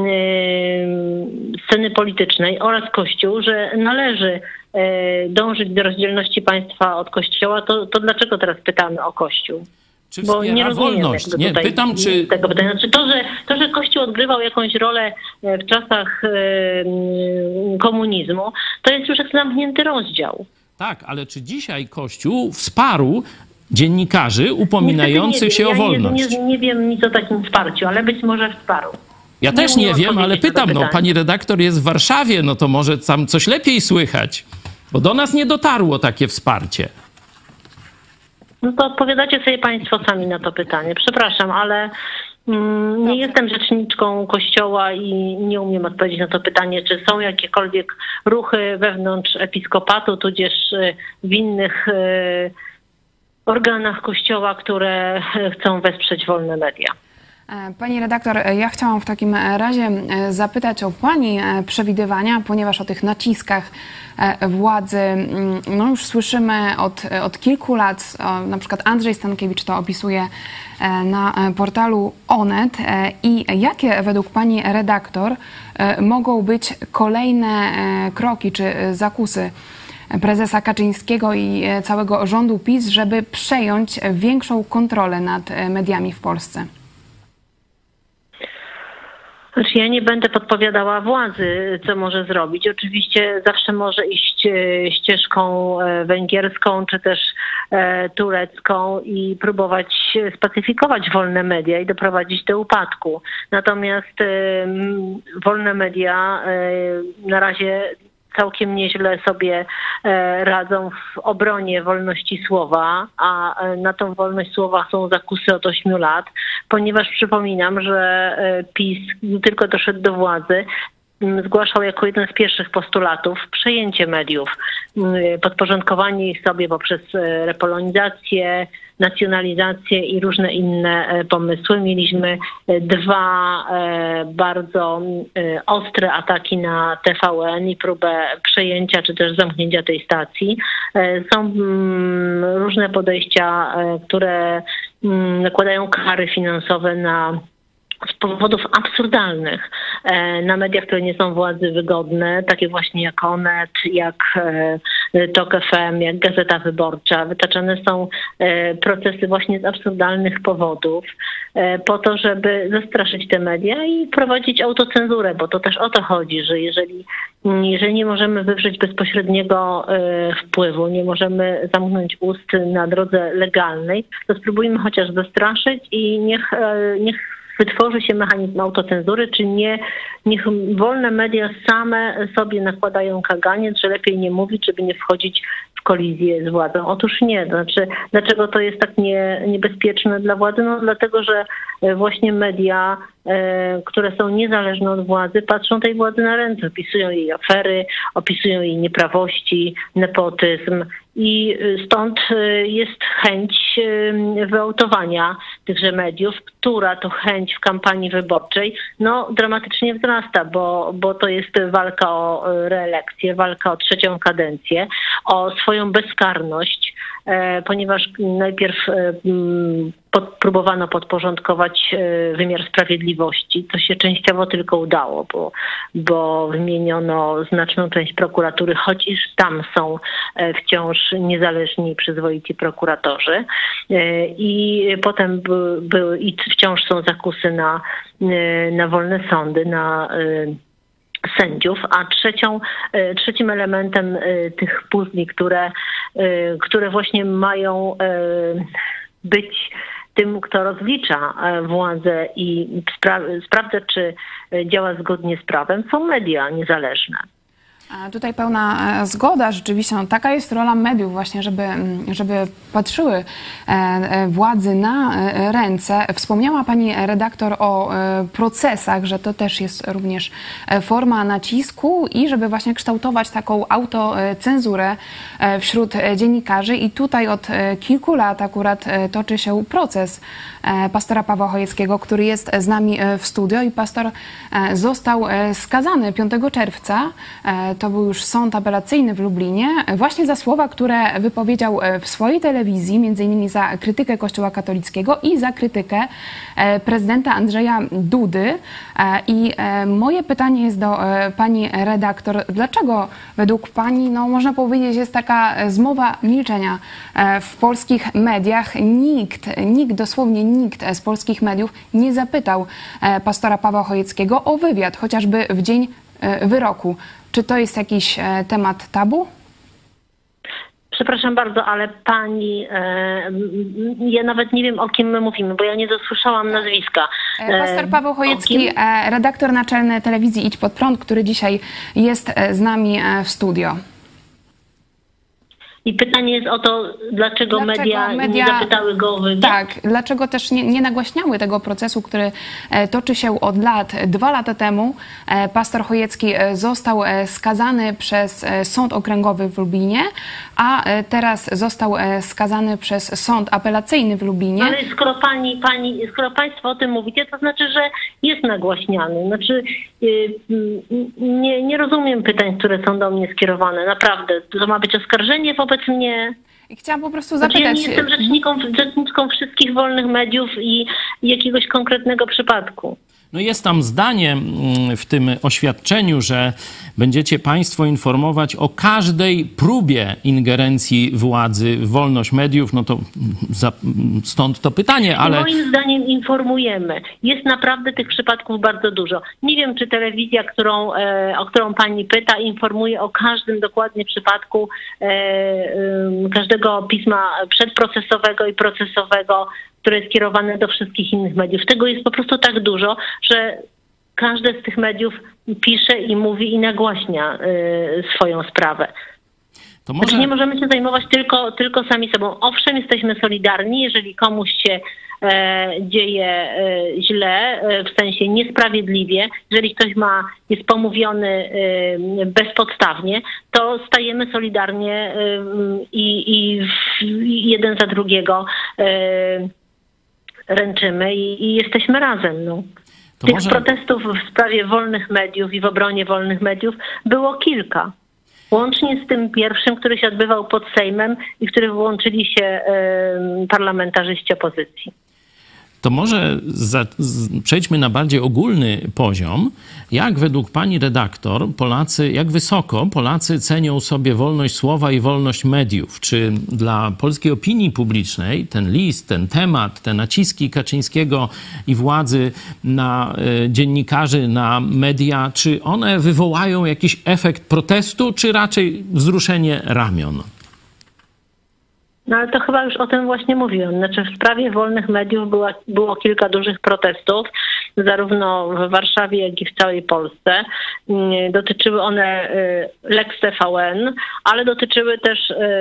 sceny politycznej oraz Kościół, że należy dążyć do rozdzielności państwa od Kościoła, to dlaczego teraz pytamy o Kościół? Czy Bo nie rozumiem wolność? Nie, pytam, czy... tego pytania. Znaczy to, że Kościół odgrywał jakąś rolę w czasach komunizmu, to jest już zamknięty rozdział. Tak, ale czy dzisiaj Kościół wsparł dziennikarzy upominających się o wolność? Nie wiem nic o takim wsparciu, ale być może wsparł. Ja też nie wiem, ale pytam, pani redaktor jest w Warszawie, no to może tam coś lepiej słychać, bo do nas nie dotarło takie wsparcie. No to odpowiadacie sobie Państwo sami na to pytanie. Przepraszam, ale nie jestem rzeczniczką Kościoła i nie umiem odpowiedzieć na to pytanie, czy są jakiekolwiek ruchy wewnątrz episkopatu, tudzież w innych organach Kościoła, które chcą wesprzeć wolne media. Pani redaktor, ja chciałam w takim razie zapytać o Pani przewidywania, ponieważ o tych naciskach władzy no już słyszymy od kilku lat. Na przykład Andrzej Stankiewicz to opisuje na portalu Onet. I jakie według Pani redaktor mogą być kolejne kroki czy zakusy prezesa Kaczyńskiego i całego rządu PiS, żeby przejąć większą kontrolę nad mediami w Polsce? Znaczy ja nie będę podpowiadała władzy, co może zrobić. Oczywiście zawsze może iść ścieżką węgierską czy też turecką i próbować spacyfikować wolne media i doprowadzić do upadku. Natomiast wolne media na razie całkiem nieźle sobie radzą w obronie wolności słowa, a na tą wolność słowa są zakusy od 8 lat, ponieważ przypominam, że PiS tylko doszedł do władzy, zgłaszał jako jeden z pierwszych postulatów przejęcie mediów, podporządkowanie ich sobie poprzez repolonizację, nacjonalizację i różne inne pomysły. Mieliśmy 2 bardzo ostre ataki na TVN i próbę przejęcia czy też zamknięcia tej stacji. Są różne podejścia, które nakładają kary finansowe z powodów absurdalnych na mediach, które nie są władzy wygodne, takie właśnie jak Onet, jak TOK FM, jak Gazeta Wyborcza. Wytaczane są procesy właśnie z absurdalnych powodów po to, żeby zastraszyć te media i prowadzić autocenzurę, bo to też o to chodzi, że jeżeli nie możemy wywrzeć bezpośredniego wpływu, nie możemy zamknąć ust na drodze legalnej, to spróbujmy chociaż zastraszyć i niech wytworzy się mechanizm autocenzury, czy niech wolne media same sobie nakładają kaganiec, że lepiej nie mówić, żeby nie wchodzić w kolizję z władzą. Otóż nie. Znaczy, dlaczego to jest tak niebezpieczne dla władzy? No dlatego, że właśnie media, które są niezależne od władzy, patrzą tej władzy na ręce, opisują jej afery, opisują jej nieprawości, nepotyzm I stąd jest chęć wyautowania tychże mediów, która to chęć w kampanii wyborczej dramatycznie wzrasta, bo to jest walka o reelekcję, walka o trzecią kadencję, o swoją bezkarność, ponieważ najpierw próbowano podporządkować wymiar sprawiedliwości, co się częściowo tylko udało, bo wymieniono znaczną część prokuratury, choć iż tam są wciąż niezależni i przyzwoici prokuratorzy. I potem były i wciąż są zakusy na wolne sądy, na sędziów, a trzecim elementem tych puzli, które właśnie mają być tym, kto rozlicza władzę i sprawdza, czy działa zgodnie z prawem, są media niezależne. Tutaj pełna zgoda. Rzeczywiście taka jest rola mediów właśnie, żeby patrzyły władzy na ręce. Wspomniała pani redaktor o procesach, że to też jest również forma nacisku i żeby właśnie kształtować taką autocenzurę wśród dziennikarzy. I tutaj od kilku lat akurat toczy się proces pastora Pawła Chojeckiego, który jest z nami w studio i pastor został skazany 5 czerwca. To był już sąd apelacyjny w Lublinie, właśnie za słowa, które wypowiedział w swojej telewizji, między innymi za krytykę Kościoła katolickiego i za krytykę prezydenta Andrzeja Dudy. I moje pytanie jest do pani redaktor. Dlaczego według pani, można powiedzieć, jest taka zmowa milczenia w polskich mediach? Dosłownie nikt z polskich mediów nie zapytał pastora Pawła Chojeckiego o wywiad, chociażby w dzień wyroku. Czy to jest jakiś temat tabu? Przepraszam bardzo, ale pani, ja nawet nie wiem, o kim my mówimy, bo ja nie dosłyszałam nazwiska. Pastor Paweł Chojecki, redaktor naczelny telewizji Idź Pod Prąd, który dzisiaj jest z nami w studio. I pytanie jest o to, dlaczego media nie zapytały go o wywiad? Tak, dlaczego też nie nagłaśniały tego procesu, który toczy się od lat. 2 lata temu pastor Chojecki został skazany przez Sąd Okręgowy w Lublinie, a teraz został skazany przez Sąd Apelacyjny w Lublinie. Ale skoro państwo o tym mówicie, to znaczy, że jest nagłaśniany. Znaczy, nie rozumiem pytań, które są do mnie skierowane. Naprawdę, to ma być oskarżenie wobec mnie. I chciałam po prostu zapytać... Ja nie jestem rzeczniczką wszystkich wolnych mediów i jakiegoś konkretnego przypadku. Jest tam zdanie w tym oświadczeniu, że będziecie państwo informować o każdej próbie ingerencji władzy w wolność mediów. To stąd to pytanie, ale... Moim zdaniem informujemy. Jest naprawdę tych przypadków bardzo dużo. Nie wiem, czy telewizja, o którą pani pyta, informuje o każdym dokładnie przypadku każdego pisma przedprocesowego i procesowego, które jest kierowane do wszystkich innych mediów. Tego jest po prostu tak dużo, że każde z tych mediów pisze i mówi i nagłaśnia swoją sprawę. Znaczy nie możemy się zajmować tylko sami sobą. Owszem, jesteśmy solidarni, jeżeli komuś się dzieje źle, w sensie niesprawiedliwie, jeżeli ktoś jest pomówiony bezpodstawnie, to stajemy solidarnie i jeden za drugiego ręczymy i jesteśmy razem. Tych protestów w sprawie wolnych mediów i w obronie wolnych mediów było kilka. Łącznie z tym pierwszym, który się odbywał pod Sejmem i w który włączyli się parlamentarzyści opozycji. To może przejdźmy na bardziej ogólny poziom. Jak według pani redaktor jak wysoko Polacy cenią sobie wolność słowa i wolność mediów? Czy dla polskiej opinii publicznej ten list, ten temat, te naciski Kaczyńskiego i władzy na dziennikarzy, na media, czy one wywołają jakiś efekt protestu, czy raczej wzruszenie ramion? Ale to chyba już o tym właśnie mówiłam. Znaczy w sprawie wolnych mediów było kilka dużych protestów, zarówno w Warszawie, jak i w całej Polsce. Dotyczyły one Lex TVN, ale dotyczyły też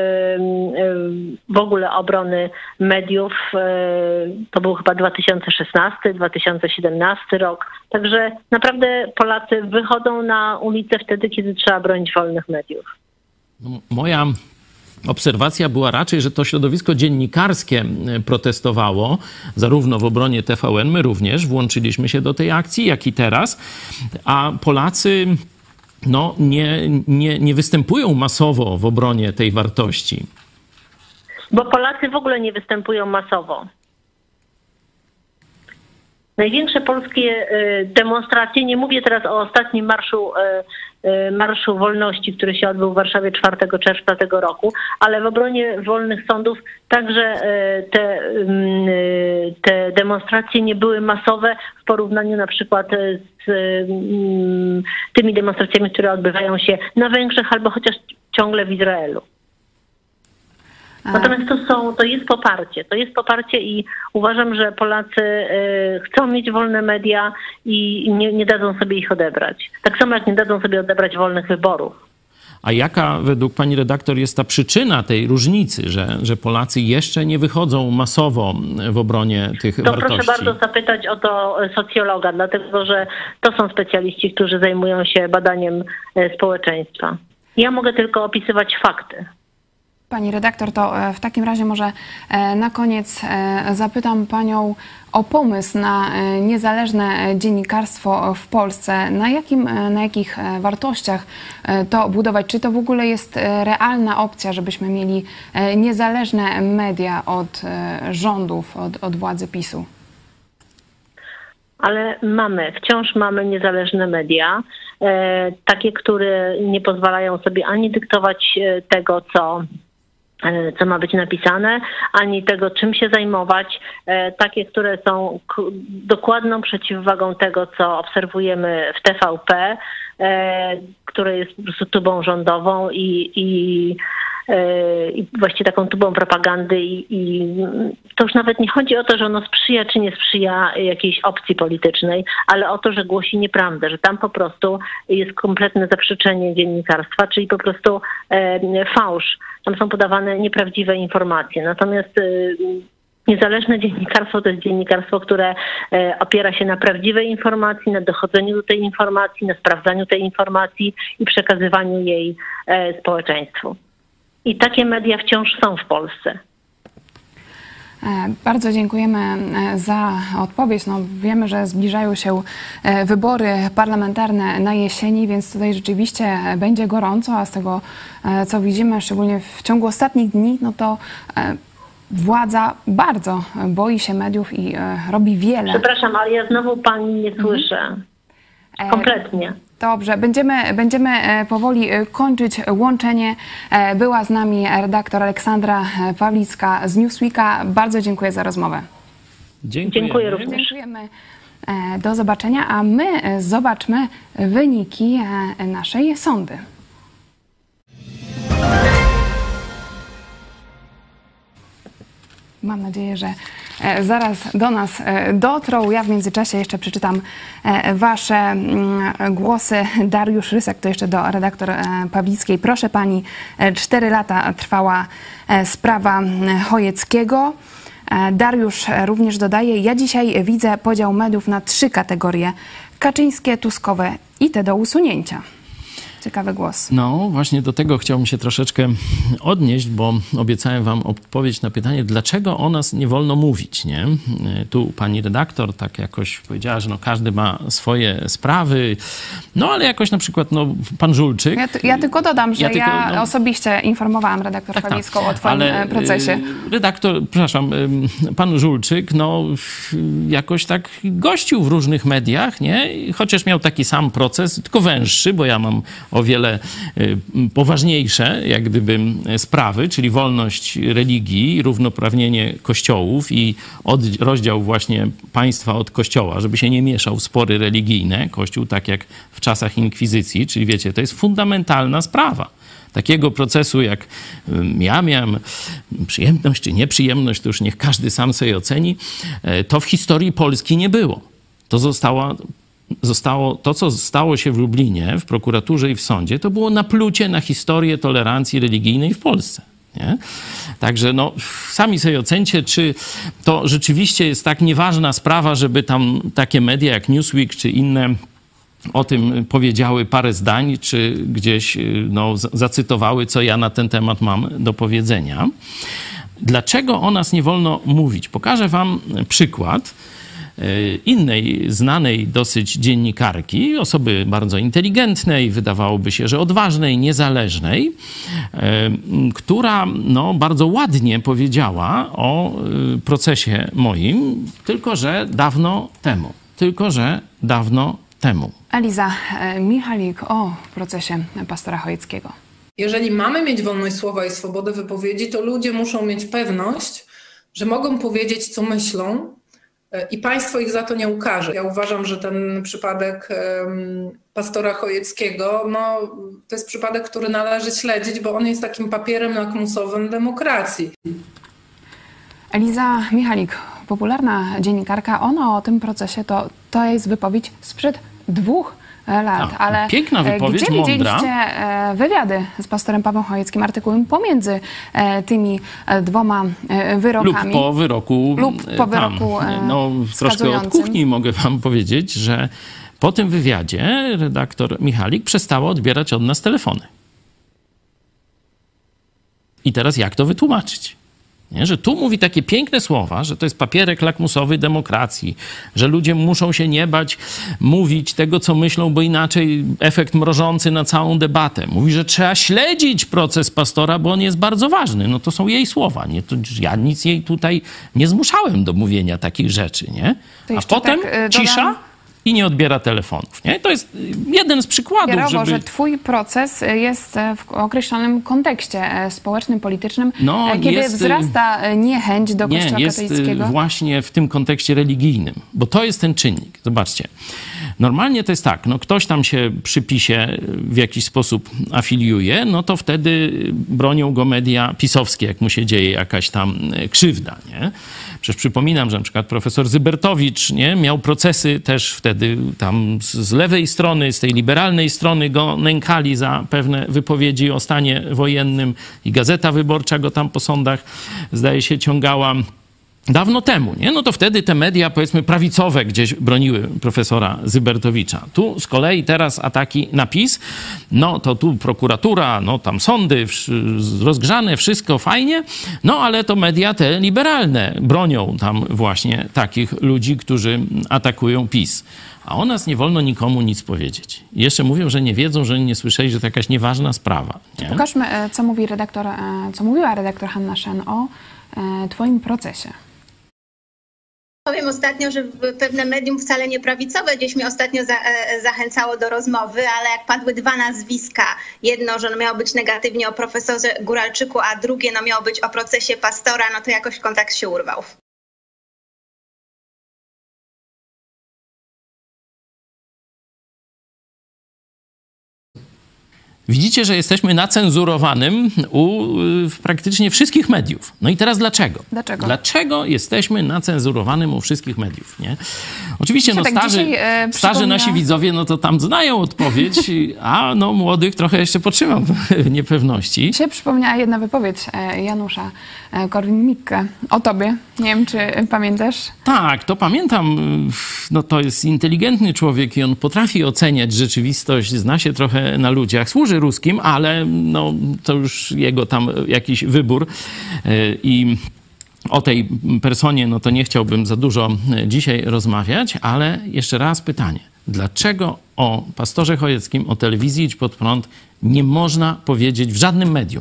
w ogóle obrony mediów. To był chyba 2016-2017 rok. Także naprawdę Polacy wychodzą na ulicę wtedy, kiedy trzeba bronić wolnych mediów. Moja obserwacja była raczej, że to środowisko dziennikarskie protestowało, zarówno w obronie TVN, my również włączyliśmy się do tej akcji, jak i teraz, a Polacy no, nie występują masowo w obronie tej wartości. Bo Polacy w ogóle nie występują masowo. Największe polskie demonstracje, nie mówię teraz o ostatnim Marszu Wolności, który się odbył w Warszawie 4 czerwca tego roku, ale w obronie wolnych sądów także te demonstracje nie były masowe w porównaniu na przykład z tymi demonstracjami, które odbywają się na Węgrzech albo chociaż ciągle w Izraelu. Natomiast to jest poparcie i uważam, że Polacy chcą mieć wolne media i nie dadzą sobie ich odebrać. Tak samo jak nie dadzą sobie odebrać wolnych wyborów. A jaka według pani redaktor jest ta przyczyna tej różnicy, że Polacy jeszcze nie wychodzą masowo w obronie tych wartości? To proszę bardzo zapytać o to socjologa, dlatego że to są specjaliści, którzy zajmują się badaniem społeczeństwa. Ja mogę tylko opisywać fakty. Pani redaktor, to w takim razie może na koniec zapytam panią o pomysł na niezależne dziennikarstwo w Polsce. Na jakich wartościach to budować? Czy to w ogóle jest realna opcja, żebyśmy mieli niezależne media od rządów, od władzy PiS-u? Ale wciąż mamy niezależne media, takie, które nie pozwalają sobie ani dyktować tego, co ma być napisane, ani tego, czym się zajmować. Takie, które są dokładną przeciwwagą tego, co obserwujemy w TVP, które jest po prostu tubą rządową i właściwie taką tubą propagandy i to już nawet nie chodzi o to, że ono sprzyja czy nie sprzyja jakiejś opcji politycznej, ale o to, że głosi nieprawdę, że tam po prostu jest kompletne zaprzeczenie dziennikarstwa, czyli po prostu fałsz. Tam są podawane nieprawdziwe informacje. Natomiast niezależne dziennikarstwo to jest dziennikarstwo, które opiera się na prawdziwej informacji, na dochodzeniu do tej informacji, na sprawdzaniu tej informacji i przekazywaniu jej społeczeństwu. I takie media wciąż są w Polsce. Bardzo dziękujemy za odpowiedź. No, wiemy, że zbliżają się wybory parlamentarne na jesieni, więc tutaj rzeczywiście będzie gorąco, a z tego, co widzimy, szczególnie w ciągu ostatnich dni, no to władza bardzo boi się mediów i robi wiele. Przepraszam, ale ja znowu pani nie słyszę. Kompletnie. Dobrze, będziemy powoli kończyć łączenie. Była z nami redaktor Aleksandra Pawlicka z Newsweeka. Bardzo dziękuję za rozmowę. Dziękuję również. Dziękujemy. Do zobaczenia, a my zobaczmy wyniki naszej sondy. Mam nadzieję, że zaraz do nas dotrą. Ja w międzyczasie jeszcze przeczytam wasze głosy. Dariusz Rysek, to jeszcze do redaktor Pawlickiej. Proszę pani, 4 lata trwała sprawa Chojeckiego. Dariusz również dodaje, ja dzisiaj widzę podział mediów na 3 kategorie. Kaczyńskie, tuskowe i te do usunięcia. Ciekawy głos. No, właśnie do tego chciałbym się troszeczkę odnieść, bo obiecałem wam odpowiedź na pytanie, dlaczego o nas nie wolno mówić, nie? Tu pani redaktor tak jakoś powiedziała, że no każdy ma swoje sprawy, no ale jakoś na przykład no, pan Żulczyk... Ja tylko dodam, że ja osobiście informowałam redaktor Pawlicką o twoim procesie. Pan Żulczyk no jakoś tak gościł w różnych mediach, nie? Chociaż miał taki sam proces, tylko węższy, bo ja mam o wiele poważniejsze, jak gdyby, sprawy, czyli wolność religii, równoprawnienie kościołów i rozdział właśnie państwa od kościoła, żeby się nie mieszał w spory religijne. Kościół, tak jak w czasach inkwizycji, czyli wiecie, to jest fundamentalna sprawa. Takiego procesu, jak ja miałem przyjemność czy nieprzyjemność, to już niech każdy sam sobie oceni, to w historii Polski nie było. To, co stało się w Lublinie, w prokuraturze i w sądzie, to było naplucie na historię tolerancji religijnej w Polsce. Nie? Także no, sami sobie ocencie, czy to rzeczywiście jest tak nieważna sprawa, żeby tam takie media jak Newsweek czy inne o tym powiedziały parę zdań, czy gdzieś zacytowały, co ja na ten temat mam do powiedzenia. Dlaczego o nas nie wolno mówić? Pokażę wam przykład innej, znanej dosyć dziennikarki, osoby bardzo inteligentnej, wydawałoby się, że odważnej, niezależnej, która bardzo ładnie powiedziała o procesie moim, tylko że dawno temu. Eliza Michalik o procesie pastora Chojeckiego. Jeżeli mamy mieć wolność słowa i swobodę wypowiedzi, to ludzie muszą mieć pewność, że mogą powiedzieć, co myślą i państwo ich za to nie ukarze. Ja uważam, że ten przypadek pastora Chojeckiego, to jest przypadek, który należy śledzić, bo on jest takim papierem lakmusowym demokracji. Eliza Michalik, popularna dziennikarka, ona o tym procesie, to jest wypowiedź sprzed 2 lat, ale piękna wypowiedź, gdzie widzieliście wywiady z pastorem Pawłem Chojeckim, artykułem pomiędzy tymi 2 wyrokami? Lub po wyroku troszkę od kuchni mogę wam powiedzieć, że po tym wywiadzie redaktor Michalik przestała odbierać od nas telefony. I teraz jak to wytłumaczyć? Nie? Że tu mówi takie piękne słowa, że to jest papierek lakmusowy demokracji, że ludzie muszą się nie bać mówić tego, co myślą, bo inaczej efekt mrożący na całą debatę. Mówi, że trzeba śledzić proces pastora, bo on jest bardzo ważny. To są jej słowa. Nie? To ja nic jej tutaj nie zmuszałem do mówienia takich rzeczy. Nie? A potem cisza i nie odbiera telefonów. Nie? To jest jeden z przykładów, że twój proces jest w określonym kontekście społecznym, politycznym, kiedy wzrasta niechęć do Kościoła katolickiego. Jest właśnie w tym kontekście religijnym, bo to jest ten czynnik. Zobaczcie, normalnie to jest tak, ktoś tam się przy PiS-ie w jakiś sposób afiliuje, to wtedy bronią go media pisowskie, jak mu się dzieje jakaś tam krzywda. Nie? Przecież przypominam, że na przykład profesor Zybertowicz miał procesy też wtedy tam z lewej strony, z tej liberalnej strony go nękali za pewne wypowiedzi o stanie wojennym i Gazeta Wyborcza go tam po sądach, zdaje się, ciągała. Dawno temu, nie? To wtedy te media, powiedzmy, prawicowe gdzieś broniły profesora Zybertowicza. Tu z kolei teraz ataki na PiS, to tu prokuratura, tam sądy rozgrzane, wszystko fajnie, ale to media te liberalne bronią tam właśnie takich ludzi, którzy atakują PiS. A o nas nie wolno nikomu nic powiedzieć. I jeszcze mówią, że nie wiedzą, że nie słyszeli, że to jakaś nieważna sprawa. Nie? Pokażmy, co mówiła redaktor Hanna Szen o twoim procesie. Powiem ostatnio, że pewne medium wcale nie prawicowe gdzieś mnie ostatnio zachęcało do rozmowy, ale jak padły 2 nazwiska, jedno, że miało być negatywnie o profesorze Góralczyku, a drugie miało być o procesie pastora, to jakoś kontakt się urwał. Widzicie, że jesteśmy na cenzurowanym u praktycznie wszystkich mediów. I teraz dlaczego? Dlaczego jesteśmy na cenzurowanym u wszystkich mediów? Nie? Oczywiście starzy nasi widzowie to tam znają odpowiedź, a młodych trochę jeszcze potrzymam w niepewności. Się przypomniała jedna wypowiedź Janusza Korwin-Mikke o tobie. Nie wiem, czy pamiętasz? Tak, to pamiętam. To jest inteligentny człowiek i on potrafi oceniać rzeczywistość, zna się trochę na ludziach, służy ruskim, ale to już jego tam jakiś wybór i o tej personie to nie chciałbym za dużo dzisiaj rozmawiać, ale jeszcze raz pytanie. Dlaczego o pastorze Chojeckim, o telewizji Idź Pod Prąd nie można powiedzieć w żadnym medium?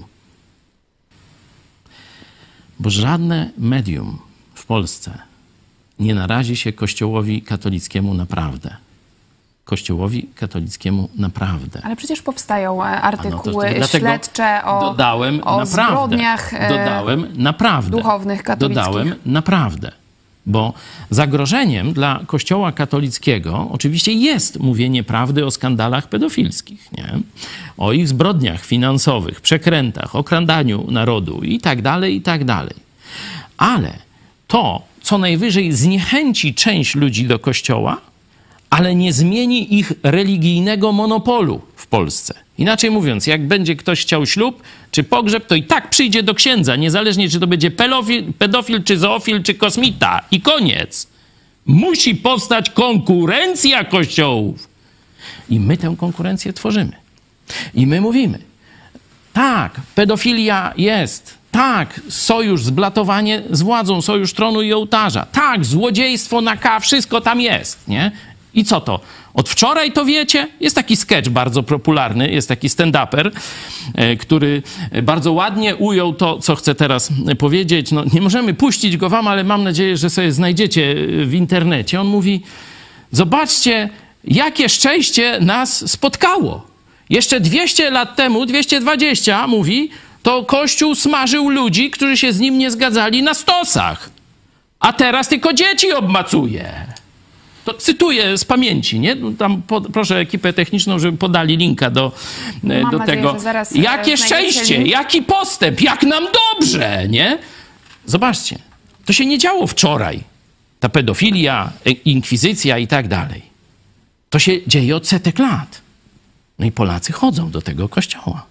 Bo żadne medium w Polsce nie narazi się Kościołowi katolickiemu naprawdę. Kościołowi katolickiemu naprawdę. Ale przecież powstają artykuły śledcze o zbrodniach duchownych katolickich. Dodałem naprawdę. Bo zagrożeniem dla Kościoła katolickiego oczywiście jest mówienie prawdy o skandalach pedofilskich, nie? O ich zbrodniach finansowych, przekrętach, okradaniu narodu i tak dalej, i tak dalej. Ale to co najwyżej zniechęci część ludzi do Kościoła, ale nie zmieni ich religijnego monopolu w Polsce. Inaczej mówiąc, jak będzie ktoś chciał ślub czy pogrzeb, to i tak przyjdzie do księdza, niezależnie czy to będzie pedofil, czy zoofil, czy kosmita. I koniec. Musi powstać konkurencja kościołów. I my tę konkurencję tworzymy. I my mówimy, tak, pedofilia jest, tak, sojusz, zblatowanie z władzą, sojusz tronu i ołtarza, tak, złodziejstwo na K, wszystko tam jest, nie? I co to? Od wczoraj to wiecie? Jest taki sketch bardzo popularny, jest taki stand-uper, który bardzo ładnie ujął to, co chcę teraz powiedzieć. No, nie możemy puścić go wam, ale mam nadzieję, że sobie znajdziecie w internecie. On mówi, zobaczcie, jakie szczęście nas spotkało. Jeszcze 200 lat temu, 220, mówi, to Kościół smażył ludzi, którzy się z nim nie zgadzali na stosach. A teraz tylko dzieci obmacuje. To cytuję z pamięci, nie? Tam proszę ekipę techniczną, żeby podali linka do tego. Jakie szczęście, jaki postęp, jak nam dobrze, nie? Zobaczcie, to się nie działo wczoraj. Ta pedofilia, inkwizycja i tak dalej. To się dzieje od setek lat. No i Polacy chodzą do tego kościoła.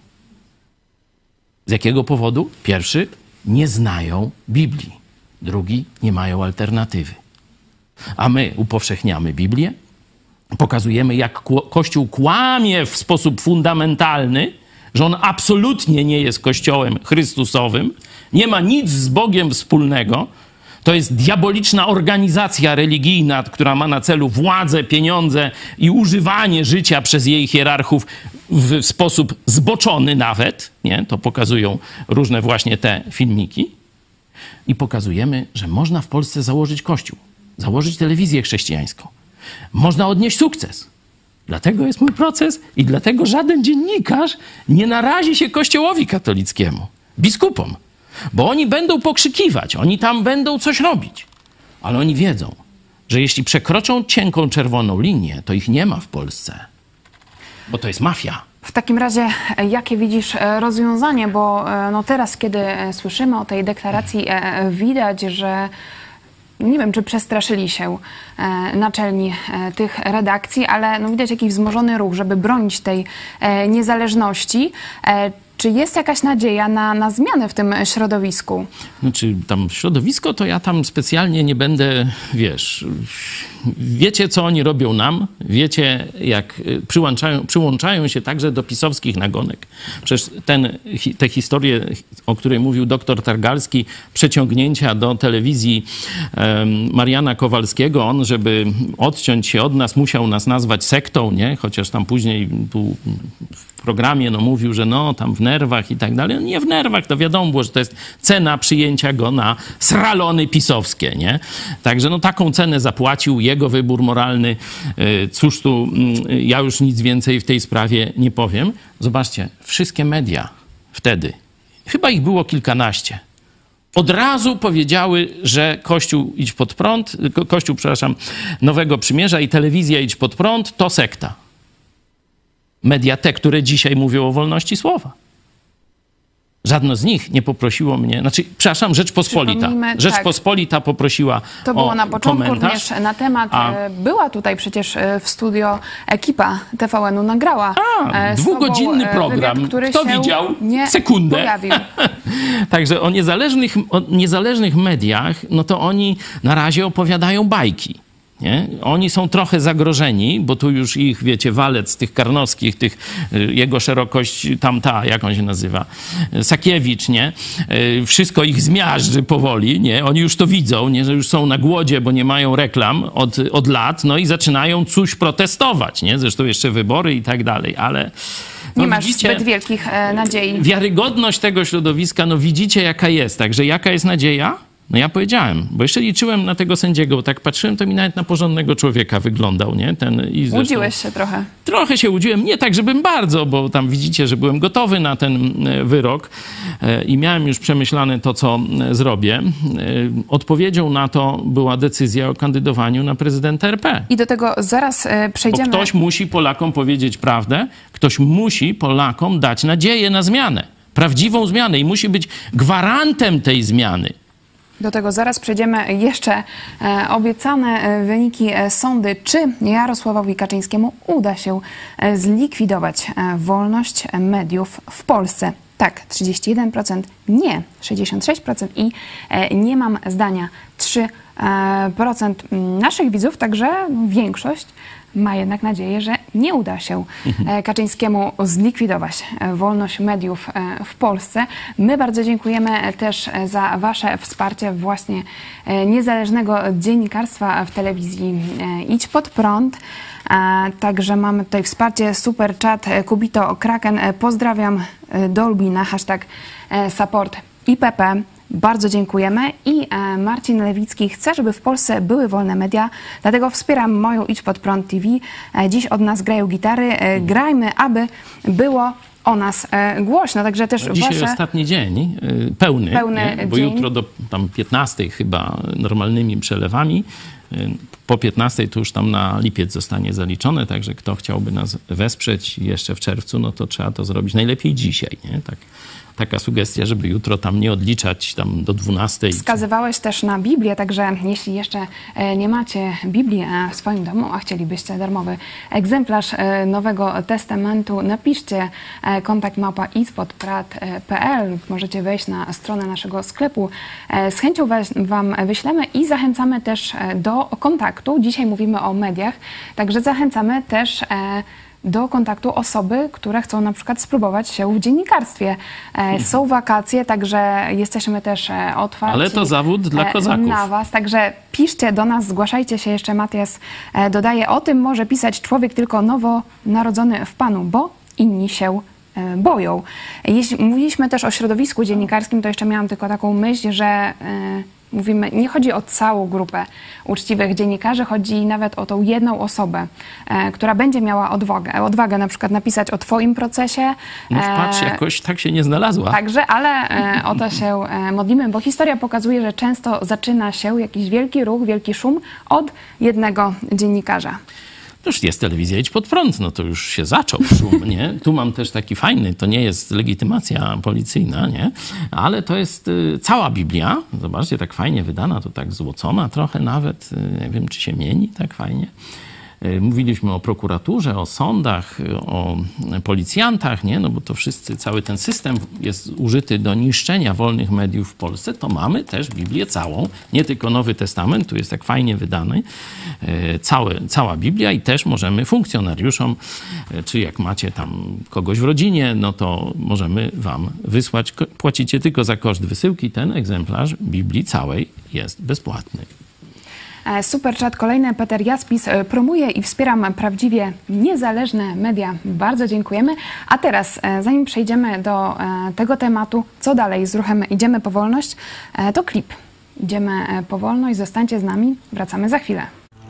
Z jakiego powodu? Pierwszy, nie znają Biblii. Drugi, nie mają alternatywy. A my upowszechniamy Biblię, pokazujemy, jak Kościół kłamie w sposób fundamentalny, że on absolutnie nie jest Kościołem Chrystusowym, nie ma nic z Bogiem wspólnego. To jest diaboliczna organizacja religijna, która ma na celu władzę, pieniądze i używanie życia przez jej hierarchów w sposób zboczony nawet. Nie? To pokazują różne właśnie te filmiki. I pokazujemy, że można w Polsce założyć kościół, założyć telewizję chrześcijańską. Można odnieść sukces. Dlatego jest mój proces i dlatego żaden dziennikarz nie narazi się Kościołowi katolickiemu, biskupom. Bo oni będą pokrzykiwać, oni tam będą coś robić. Ale oni wiedzą, że jeśli przekroczą cienką czerwoną linię, to ich nie ma w Polsce. Bo to jest mafia. W takim razie, jakie widzisz rozwiązanie? Bo no teraz, kiedy słyszymy o tej deklaracji, widać, że nie wiem, czy przestraszyli się naczelni tych redakcji, ale no widać jakiś wzmożony ruch, żeby bronić tej niezależności. Czy jest jakaś nadzieja na zmianę w tym środowisku? Znaczy, tam środowisko, to ja tam specjalnie nie będę, wiecie, co oni robią nam, wiecie, jak przyłączają się także do pisowskich nagonek. Przecież te historie, o której mówił doktor Targalski, przeciągnięcia do telewizji Mariana Kowalskiego, on, żeby odciąć się od nas, musiał nas nazwać sektą, nie? Chociaż tam później tu w programie mówił, że tam w nerwach i tak dalej. Nie w nerwach, to wiadomo było, że to jest cena przyjęcia go na sralony pisowskie, nie? Także taką cenę zapłacił, jego wybór moralny. Cóż tu, ja już nic więcej w tej sprawie nie powiem. Zobaczcie, wszystkie media wtedy, chyba ich było kilkanaście, od razu powiedziały, że Kościół idź pod prąd, Nowego Przymierza i telewizja idź pod prąd, to sekta. Media te, które dzisiaj mówią o wolności słowa. Żadno z nich nie poprosiło mnie, Rzeczpospolita. Rzeczpospolita poprosiła to było na początku komentarz. Również na temat. Była tutaj przecież w studio ekipa TVN-u, nagrała dwugodzinny program. Wywiad, kto widział? Nie sekundę. Pojawił. Także o niezależnych mediach, to oni na razie opowiadają bajki. Nie? Oni są trochę zagrożeni, bo tu już ich, Walec tych Karnowskich, jego szerokość tamta, jak on się nazywa, Sakiewicz, nie? Wszystko ich zmiażdży powoli, nie? Oni już to widzą, nie? Że już są na głodzie, bo nie mają reklam od lat, i zaczynają coś protestować, nie? Zresztą jeszcze wybory i tak dalej, ale... Nie masz zbyt wielkich nadziei. Wiarygodność tego środowiska, widzicie jaka jest. Także jaka jest nadzieja? Ja powiedziałem, bo jeszcze liczyłem na tego sędziego, bo tak patrzyłem, to mi nawet na porządnego człowieka wyglądał, nie? Łudziłeś się trochę. Trochę się łudziłem, nie tak, żebym bardzo, bo tam widzicie, że byłem gotowy na ten wyrok i miałem już przemyślane to, co zrobię. Odpowiedzią na to była decyzja o kandydowaniu na prezydenta RP. I do tego zaraz przejdziemy. Bo ktoś musi Polakom powiedzieć prawdę, ktoś musi Polakom dać nadzieję na zmianę, prawdziwą zmianę i musi być gwarantem tej zmiany. Do tego zaraz przejdziemy. Jeszcze obiecane wyniki sądy. Czy Jarosławowi Kaczyńskiemu uda się zlikwidować wolność mediów w Polsce? Tak, 31%, nie 66% i nie mam zdania 3% naszych widzów, także większość ma jednak nadzieję, że nie uda się Kaczyńskiemu zlikwidować wolność mediów w Polsce. My bardzo dziękujemy też za wasze wsparcie właśnie niezależnego dziennikarstwa w telewizji Idź Pod Prąd. Także mamy tutaj wsparcie Super Chat Kubito Kraken. Pozdrawiam Dolbina, #support IPP. Bardzo dziękujemy i Marcin Lewicki chce, żeby w Polsce były wolne media, dlatego wspieram moją Idź Pod Prąd TV. Dziś od nas grają gitary. Grajmy, aby było o nas głośno. Także też dzisiaj ostatni dzień, pełny bo dzień. Jutro do tam 15 chyba normalnymi przelewami. Po 15 to już tam na lipiec zostanie zaliczone, także kto chciałby nas wesprzeć jeszcze w czerwcu, no to trzeba to zrobić najlepiej dzisiaj, nie? Taka sugestia, żeby jutro tam nie odliczać tam do 12. Wskazywałeś też na Biblię, także jeśli jeszcze nie macie Biblii w swoim domu, a chcielibyście darmowy egzemplarz Nowego Testamentu, napiszcie kontakt@ispodprat.pl. Możecie wejść na stronę naszego sklepu. Z chęcią wam wyślemy i zachęcamy też do kontaktu. Dzisiaj mówimy o mediach, także zachęcamy też do kontaktu osoby, które chcą na przykład spróbować się w dziennikarstwie. Są wakacje, także jesteśmy też otwarci. Ale to zawód dla kozaków. Na was, także piszcie do nas, zgłaszajcie się. Jeszcze Matias dodaje, o tym może pisać człowiek tylko nowonarodzony w Panu, bo inni się boją. Jeśli mówiliśmy też o środowisku dziennikarskim, to jeszcze miałam tylko taką myśl, że mówimy, nie chodzi o całą grupę uczciwych dziennikarzy, chodzi nawet o tą jedną osobę, która będzie miała odwagę na przykład napisać o twoim procesie. No patrz, jakoś tak się nie znalazła. Także, ale o to się modlimy, bo historia pokazuje, że często zaczyna się jakiś wielki ruch, wielki szum od jednego dziennikarza. To już jest telewizja Idź Pod Prąd, no to już się zaczął szum, nie? Tu mam też taki fajny, to nie jest legitymacja policyjna, nie? Ale to jest cała Biblia, zobaczcie, tak fajnie wydana, to tak złocona trochę nawet, nie wiem, czy się mieni tak fajnie. Mówiliśmy o prokuraturze, o sądach, o policjantach, nie? No bo to cały ten system jest użyty do niszczenia wolnych mediów w Polsce, to mamy też Biblię całą, nie tylko Nowy Testament, tu jest tak fajnie wydany, cała Biblia i też możemy funkcjonariuszom, czy jak macie tam kogoś w rodzinie, no to możemy wam wysłać, płacicie tylko za koszt wysyłki, ten egzemplarz Biblii całej jest bezpłatny. Super Chat kolejny. Peter Jaspis. Promuję i wspieram prawdziwie niezależne media. Bardzo dziękujemy. A teraz, zanim przejdziemy do tego tematu, co dalej z ruchem Idziemy po wolność, to klip. Idziemy po wolność. Zostańcie z nami. Wracamy za chwilę.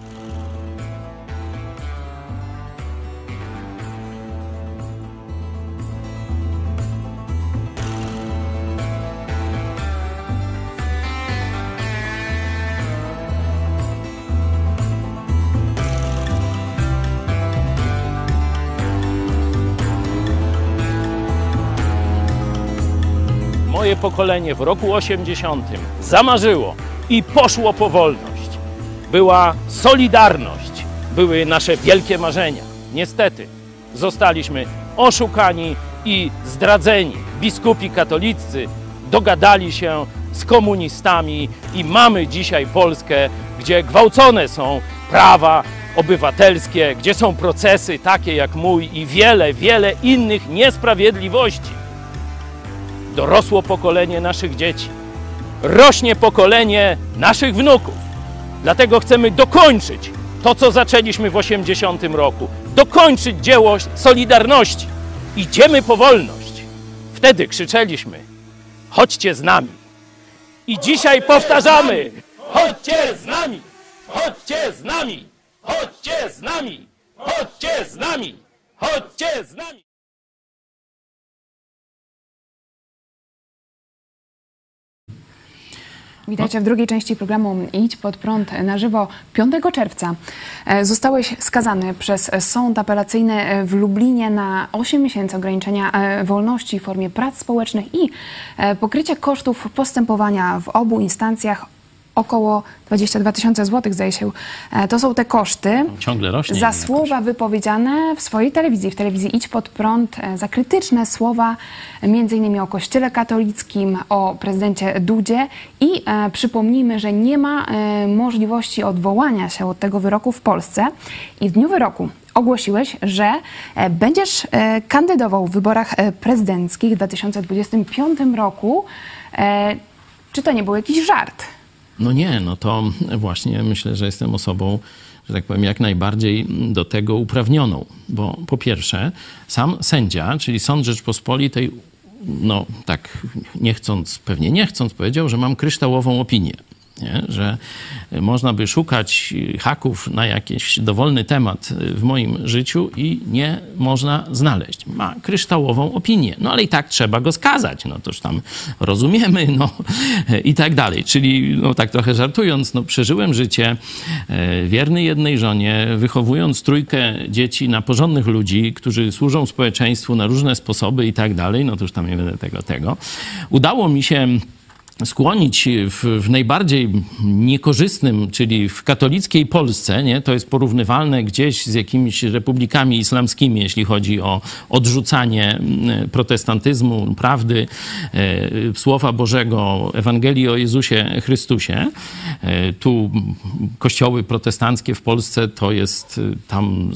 Moje pokolenie w roku 80 zamarzyło i poszło po wolność. Była solidarność, były nasze wielkie marzenia. Niestety zostaliśmy oszukani i zdradzeni. Biskupi katoliccy dogadali się z komunistami i mamy dzisiaj Polskę, gdzie gwałcone są prawa obywatelskie, gdzie są procesy takie jak mój i wiele, wiele innych niesprawiedliwości. Dorosło pokolenie naszych dzieci, rośnie pokolenie naszych wnuków. Dlatego chcemy dokończyć to, co zaczęliśmy w 80 roku. Dokończyć dzieło Solidarności. Idziemy po wolność. Wtedy krzyczeliśmy, chodźcie z nami. I dzisiaj powtarzamy, chodźcie z nami, chodźcie z nami, chodźcie z nami, chodźcie z nami, chodźcie z nami. Witajcie w drugiej części programu Idź Pod Prąd na żywo. 5 czerwca zostałeś skazany przez Sąd Apelacyjny w Lublinie na 8 miesięcy ograniczenia wolności w formie prac społecznych i pokrycia kosztów postępowania w obu instancjach około 22 000 złotych, zdaje się. To są te koszty ciągle rośnie za słowa wypowiedziane w swojej telewizji, w telewizji Idź Pod Prąd, za krytyczne słowa, między innymi o Kościele katolickim, o prezydencie Dudzie i przypomnijmy, że nie ma możliwości odwołania się od tego wyroku w Polsce i w dniu wyroku ogłosiłeś, że będziesz kandydował w wyborach prezydenckich w 2025 roku. Czy to nie był jakiś żart? No nie, no to właśnie myślę, że jestem osobą, że tak powiem, jak najbardziej do tego uprawnioną. Bo po pierwsze, sam sędzia, czyli Sąd Rzeczpospolitej, no tak pewnie nie chcąc, powiedział, że mam kryształową opinię. Nie? Że można by szukać haków na jakiś dowolny temat w moim życiu i nie można znaleźć. Ma kryształową opinię. No ale i tak trzeba go skazać. No toż tam rozumiemy, no i tak dalej. Czyli, no tak trochę żartując, no przeżyłem życie wierny jednej żonie, wychowując 3 dzieci na porządnych ludzi, którzy służą społeczeństwu na różne sposoby i tak dalej. No to już tam nie będę tego. Udało mi się skłonić w najbardziej niekorzystnym, czyli w katolickiej Polsce, nie? To jest porównywalne gdzieś z jakimiś republikami islamskimi, jeśli chodzi o odrzucanie protestantyzmu, prawdy, Słowa Bożego, Ewangelii o Jezusie Chrystusie. Tu kościoły protestanckie w Polsce to jest tam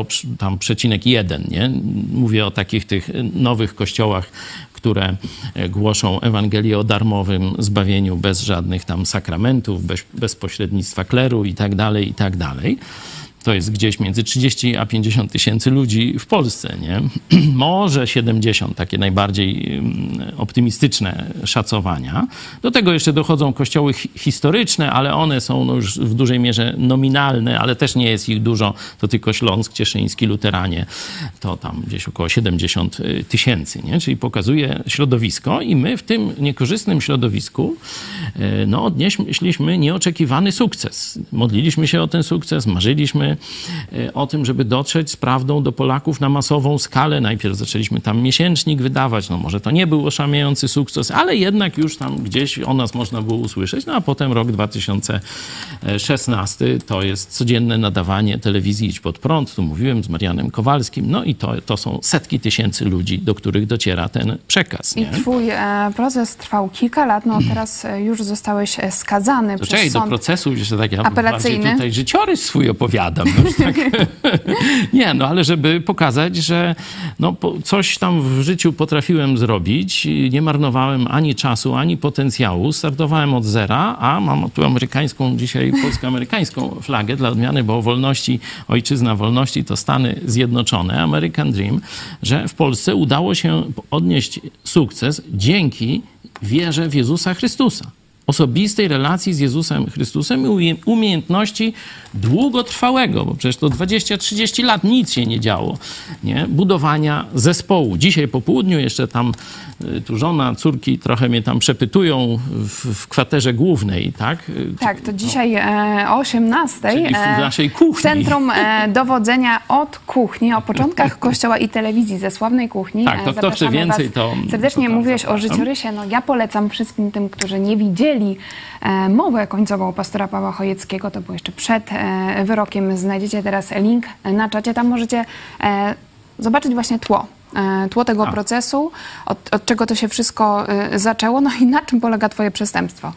0,1, nie? Mówię o takich tych nowych kościołach, które głoszą Ewangelię o darmowym zbawieniu bez żadnych tam sakramentów, bez pośrednictwa kleru i tak dalej. To jest gdzieś między 30 a 50 tysięcy ludzi w Polsce, nie? Może 70, takie najbardziej optymistyczne szacowania. Do tego jeszcze dochodzą kościoły historyczne, ale one są no już w dużej mierze nominalne, ale też nie jest ich dużo. To tylko Śląsk, Cieszyński, Luteranie. To tam gdzieś około 70 tysięcy, nie? Czyli pokazuje środowisko i my w tym niekorzystnym środowisku no, odnieśliśmy nieoczekiwany sukces. Modliliśmy się o ten sukces, marzyliśmy o tym, żeby dotrzeć z prawdą do Polaków na masową skalę. Najpierw zaczęliśmy tam miesięcznik wydawać. No może to nie był oszałamiający sukces, ale jednak już tam gdzieś o nas można było usłyszeć. No a potem rok 2016 to jest codzienne nadawanie telewizji Idź Pod Prąd. Tu mówiłem z Marianem Kowalskim. No i to są setki tysięcy ludzi, do których dociera ten przekaz. Nie? I twój proces trwał kilka lat. No teraz już zostałeś skazany przez sąd do procesu jeszcze tak ja apelacyjny. Tutaj życiorys swój opowiadam. No, tak. Nie, no ale żeby pokazać, że no, coś tam w życiu potrafiłem zrobić, nie marnowałem ani czasu, ani potencjału, startowałem od zera, a mam tu amerykańską, dzisiaj polsko-amerykańską flagę dla odmiany, bo o wolności, ojczyzna wolności to Stany Zjednoczone, American Dream, że w Polsce udało się odnieść sukces dzięki wierze w Jezusa Chrystusa. Osobistej relacji z Jezusem Chrystusem i umiejętności długotrwałego, bo przecież to 20-30 lat nic się nie działo, nie? Budowania zespołu. Dzisiaj po południu jeszcze tam tu żona, córki trochę mnie tam przepytują w kwaterze głównej, tak? Tak, to dzisiaj o 18:00 czyli w naszej kuchni. Centrum Dowodzenia od Kuchni, o początkach Kościoła i telewizji ze sławnej kuchni. Tak, to kto chce więcej, to... Serdecznie mówiłeś o życiorysie. No, ja polecam wszystkim tym, którzy nie widzieli mowę końcową pastora Pawła Chojeckiego. To było jeszcze przed wyrokiem. Znajdziecie teraz link na czacie. Tam możecie zobaczyć właśnie tło tego procesu, od czego to się wszystko zaczęło, no i na czym polega twoje przestępstwo.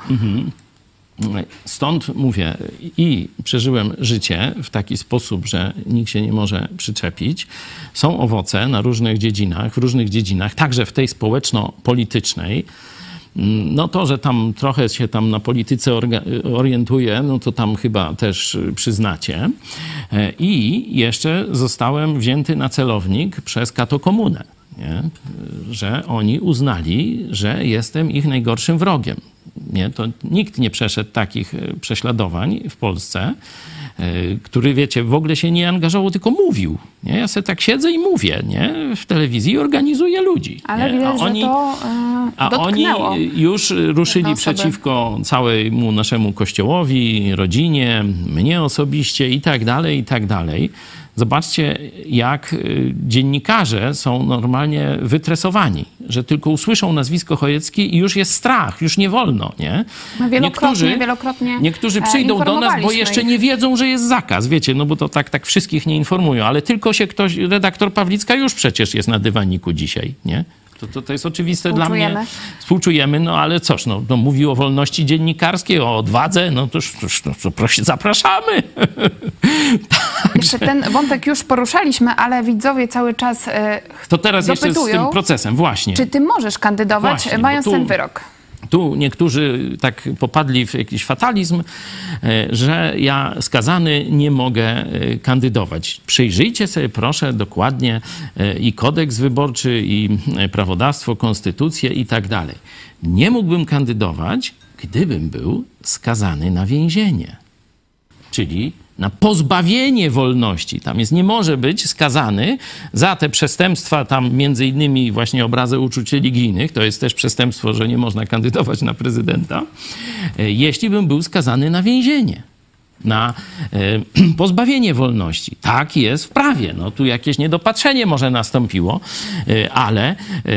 Stąd mówię i przeżyłem życie w taki sposób, że nikt się nie może przyczepić. Są owoce na różnych dziedzinach, w różnych dziedzinach, także w tej społeczno-politycznej. No to, że tam trochę się tam na polityce orientuję, no to tam chyba też przyznacie. I jeszcze zostałem wzięty na celownik przez katokomunę, nie? Że oni uznali, że jestem ich najgorszym wrogiem. Nie? To nikt nie przeszedł takich prześladowań w Polsce, który, wiecie, w ogóle się nie angażował, tylko mówił. Nie? Ja sobie tak siedzę i mówię, nie? W telewizji organizuję ludzi. Ale widać, że to dotknęło. Oni już ruszyli przeciwko całemu naszemu kościołowi, rodzinie, mnie osobiście i tak dalej, i tak dalej. Zobaczcie, jak dziennikarze są normalnie wytresowani, że tylko usłyszą nazwisko Chojecki i już jest strach, już nie wolno, nie? My wielokrotnie niektórzy przyjdą do nas, bo jeszcze nie wiedzą, że jest zakaz, wiecie, no bo to tak wszystkich nie informują, ale tylko się ktoś, redaktor Pawlicka już przecież jest na dywaniku dzisiaj, nie? To jest oczywiste dla mnie. Współczujemy, no ale cóż, no mówi o wolności dziennikarskiej, o odwadze, no to proszę, zapraszamy. Jeszcze ten wątek już poruszaliśmy, ale widzowie cały czas to teraz dopytują, jeszcze z tym procesem, właśnie. Czy ty możesz kandydować, właśnie, mając ten wyrok? Tu niektórzy tak popadli w jakiś fatalizm, że ja skazany nie mogę kandydować. Przyjrzyjcie sobie proszę dokładnie i kodeks wyborczy, i prawodawstwo, konstytucję i tak dalej. Nie mógłbym kandydować, gdybym był skazany na więzienie. Czyli na pozbawienie wolności. Tam jest, nie może być skazany za te przestępstwa, tam między innymi właśnie obrazy uczuć religijnych, to jest też przestępstwo, że nie można kandydować na prezydenta, jeśli bym był skazany na więzienie, na pozbawienie wolności. Tak jest w prawie. No, tu jakieś niedopatrzenie może nastąpiło, ale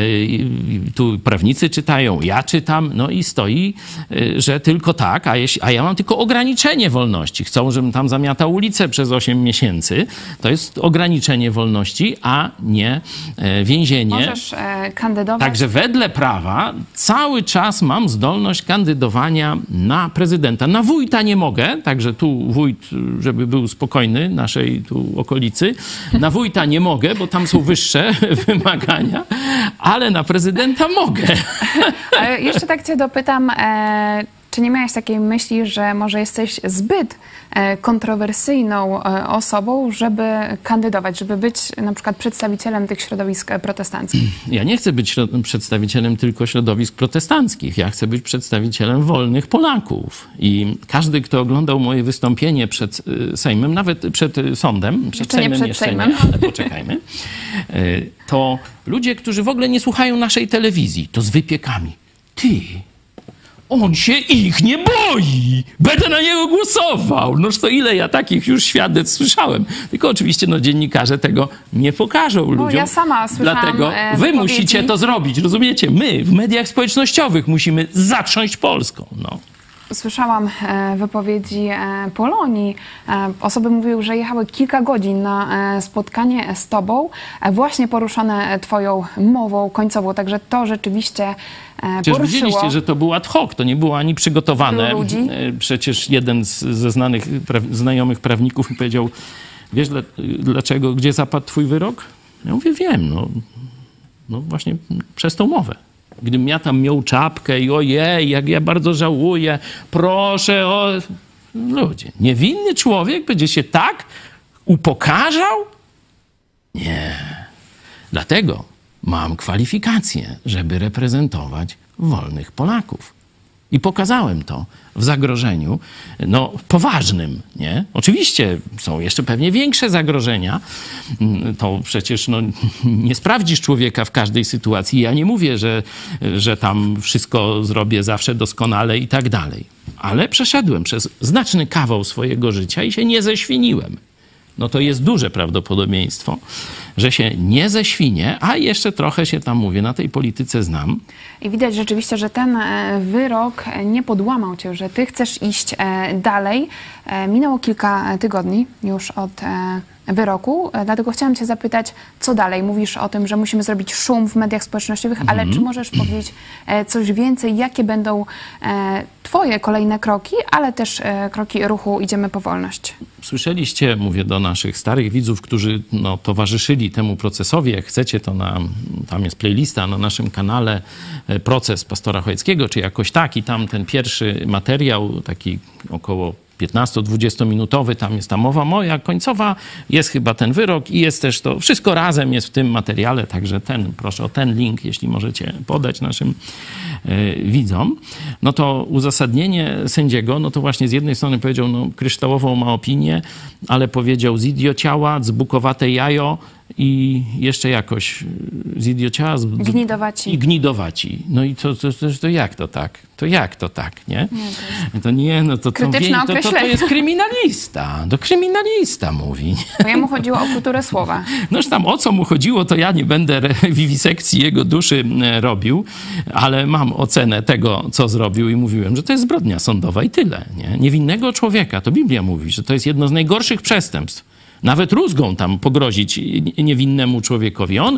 tu prawnicy czytają, ja czytam, no i stoi, że tylko tak, a ja mam tylko ograniczenie wolności. Chcą, żebym tam zamiatał ulicę przez 8 miesięcy. To jest ograniczenie wolności, a nie więzienie. Możesz kandydować. Także wedle prawa cały czas mam zdolność kandydowania na prezydenta. Na wójta nie mogę, także tu wójt, żeby był spokojny, naszej tu okolicy. Na wójta nie mogę, bo tam są wyższe wymagania, ale na prezydenta mogę. Jeszcze tak cię dopytam, czy nie miałeś takiej myśli, że może jesteś zbyt kontrowersyjną osobą, żeby kandydować, żeby być na przykład przedstawicielem tych środowisk protestanckich? Ja nie chcę być przedstawicielem tylko środowisk protestanckich. Ja chcę być przedstawicielem wolnych Polaków. I każdy, kto oglądał moje wystąpienie przed Sejmem, nawet przed sądem, przed Sejmem jeszcze nie, ale poczekajmy, to ludzie, którzy w ogóle nie słuchają naszej telewizji, to z wypiekami. On się ich nie boi! Będę na niego głosował! Noż to ile ja takich już świadectw słyszałem. Tylko oczywiście dziennikarze tego nie pokażą ludziom. Ja sama słyszałam Dlatego wy musicie to zrobić, rozumiecie? My w mediach społecznościowych musimy zatrząść Polską. No. Słyszałam wypowiedzi Polonii. Osoby mówiły, że jechały kilka godzin na spotkanie z tobą, właśnie poruszone twoją mową końcową. Także to rzeczywiście poruszyło. Przecież widzieliście, że to był ad hoc, to nie było ani przygotowane. Przecież jeden ze znajomych prawników mi powiedział, wiesz dlaczego, gdzie zapadł twój wyrok? Ja mówię, wiem, no właśnie przez tą mowę. Gdybym ja tam miał czapkę i ojej, jak ja bardzo żałuję, proszę o... Ludzie, niewinny człowiek będzie się tak upokarzał? Nie. Dlatego mam kwalifikacje, żeby reprezentować wolnych Polaków. I pokazałem to w zagrożeniu, poważnym, nie? Oczywiście są jeszcze pewnie większe zagrożenia. To przecież nie sprawdzisz człowieka w każdej sytuacji. Ja nie mówię, że tam wszystko zrobię zawsze doskonale i tak dalej. Ale przeszedłem przez znaczny kawał swojego życia i się nie zeświniłem. No to jest duże prawdopodobieństwo, że się nie ześwinię, a jeszcze trochę się tam, mówię, na tej polityce znam. I widać rzeczywiście, że ten wyrok nie podłamał cię, że ty chcesz iść dalej. Minęło kilka tygodni już od wyroku, dlatego chciałam cię zapytać, co dalej? Mówisz o tym, że musimy zrobić szum w mediach społecznościowych, ale czy możesz powiedzieć coś więcej? Jakie będą twoje kolejne kroki, ale też kroki ruchu Idziemy po Wolność? Słyszeliście, mówię do naszych starych widzów, którzy towarzyszyli temu procesowi. Jak chcecie, to tam jest playlista na naszym kanale Proces pastora Chojeckiego, czy jakoś tak. I tam ten pierwszy materiał, taki około 15-20 minutowy, tam jest ta mowa moja końcowa, jest chyba ten wyrok i jest też to, wszystko razem jest w tym materiale, także proszę o ten link, jeśli możecie podać naszym widzom. No to uzasadnienie sędziego, to właśnie z jednej strony powiedział, kryształową ma opinię, ale powiedział zidiociała, dzbukowate jajo, i jeszcze jakoś zidiociała. Gnidowaci. I gnidowaci. No i to jak to tak? To jak to tak, nie? To jest kryminalista. To kryminalista mówi. Bo jemu chodziło o kulturę słowa. Noż tam o co mu chodziło, to ja nie będę wiwisekcji jego duszy robił, ale mam ocenę tego, co zrobił i mówiłem, że to jest zbrodnia sądowa i tyle, nie? Niewinnego człowieka, to Biblia mówi, że to jest jedno z najgorszych przestępstw. Nawet rózgą tam pogrozić niewinnemu człowiekowi. On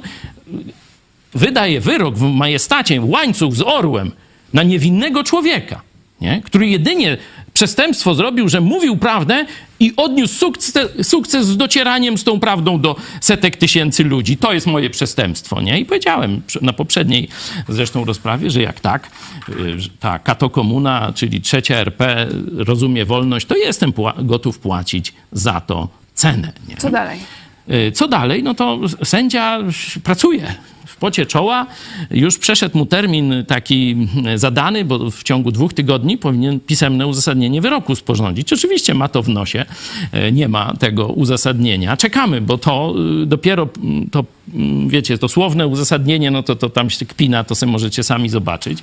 wydaje wyrok w majestacie, łańcuch z orłem na niewinnego człowieka, nie? Który jedynie przestępstwo zrobił, że mówił prawdę i odniósł sukces z docieraniem z tą prawdą do setek tysięcy ludzi. To jest moje przestępstwo, nie? I powiedziałem na poprzedniej zresztą rozprawie, że jak tak, ta katokomuna, czyli trzecia RP rozumie wolność, to jestem gotów płacić za to cenę. Nie? Co dalej? Co dalej? No to sędzia pracuje w pocie czoła. Już przeszedł mu termin taki zadany, bo w ciągu 2 tygodni powinien pisemne uzasadnienie wyroku sporządzić. Oczywiście ma to w nosie, nie ma tego uzasadnienia. Czekamy, bo to dopiero to, wiecie, to słowne uzasadnienie, no to tam się kpina, to sobie możecie sami zobaczyć.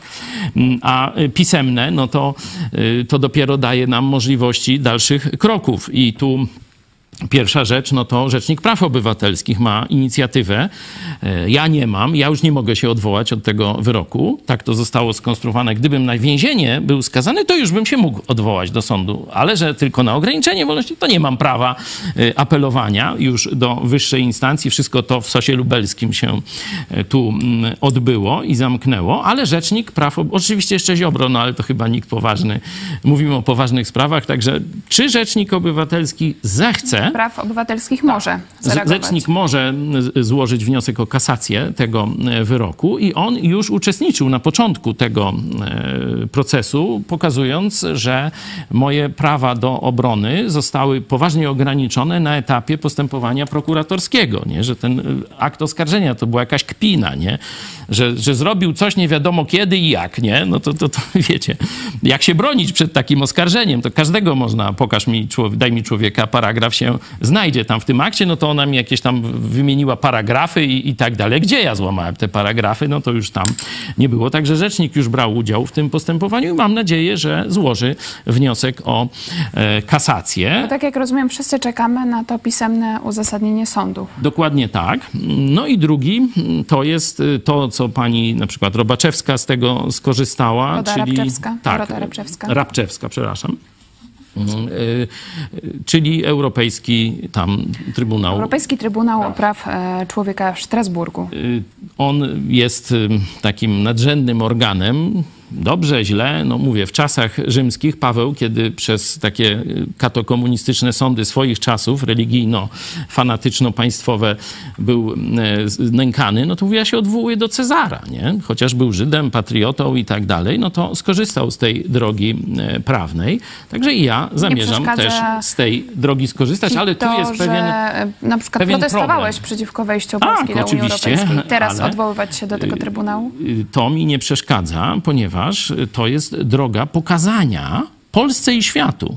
A pisemne, no to dopiero daje nam możliwości dalszych kroków. I tu pierwsza rzecz, no to Rzecznik Praw Obywatelskich ma inicjatywę. Ja nie mam, ja już nie mogę się odwołać od tego wyroku. Tak to zostało skonstruowane. Gdybym na więzienie był skazany, to już bym się mógł odwołać do sądu, ale że tylko na ograniczenie wolności, to nie mam prawa apelowania już do wyższej instancji. Wszystko to w Sosie Lubelskim się tu odbyło i zamknęło, ale Rzecznik Praw, oczywiście jeszcze Ziobro, no ale to chyba nikt poważny. Mówimy o poważnych sprawach, także czy Rzecznik Obywatelski zechce Praw Obywatelskich może zareagować. Rzecznik może złożyć wniosek o kasację tego wyroku i on już uczestniczył na początku tego procesu, pokazując, że moje prawa do obrony zostały poważnie ograniczone na etapie postępowania prokuratorskiego, nie? Że ten akt oskarżenia to była jakaś kpina, nie? Że zrobił coś nie wiadomo kiedy i jak, nie? No to wiecie, jak się bronić przed takim oskarżeniem, to każdego można, daj mi człowieka, paragraf się znajdzie tam w tym akcie, no to ona mi jakieś tam wymieniła paragrafy i tak dalej. Gdzie ja złamałem te paragrafy, no to już tam nie było. Także rzecznik już brał udział w tym postępowaniu i mam nadzieję, że złoży wniosek o kasację. Bo tak jak rozumiem, wszyscy czekamy na to pisemne uzasadnienie sądu. Dokładnie tak. No i drugi to jest to, co pani na przykład Robaczewska z tego skorzystała. Rabczewska, przepraszam. Czyli Europejski Trybunał. Europejski Trybunał Praw Człowieka w Strasburgu. On jest takim nadrzędnym organem. Dobrze, źle, no mówię, w czasach rzymskich Paweł, kiedy przez takie katokomunistyczne sądy swoich czasów, religijno-fanatyczno-państwowe był nękany, no to ja się odwołuję do Cezara, nie? Chociaż był Żydem, patriotą i tak dalej, no to skorzystał z tej drogi prawnej. Także i ja zamierzam też z tej drogi skorzystać, ale tu jest pewien że na przykład protestowałeś przeciwko wejściu Polski do Unii Europejskiej. Teraz odwoływać się do tego Trybunału? To mi nie przeszkadza, ponieważ to jest droga pokazania Polsce i światu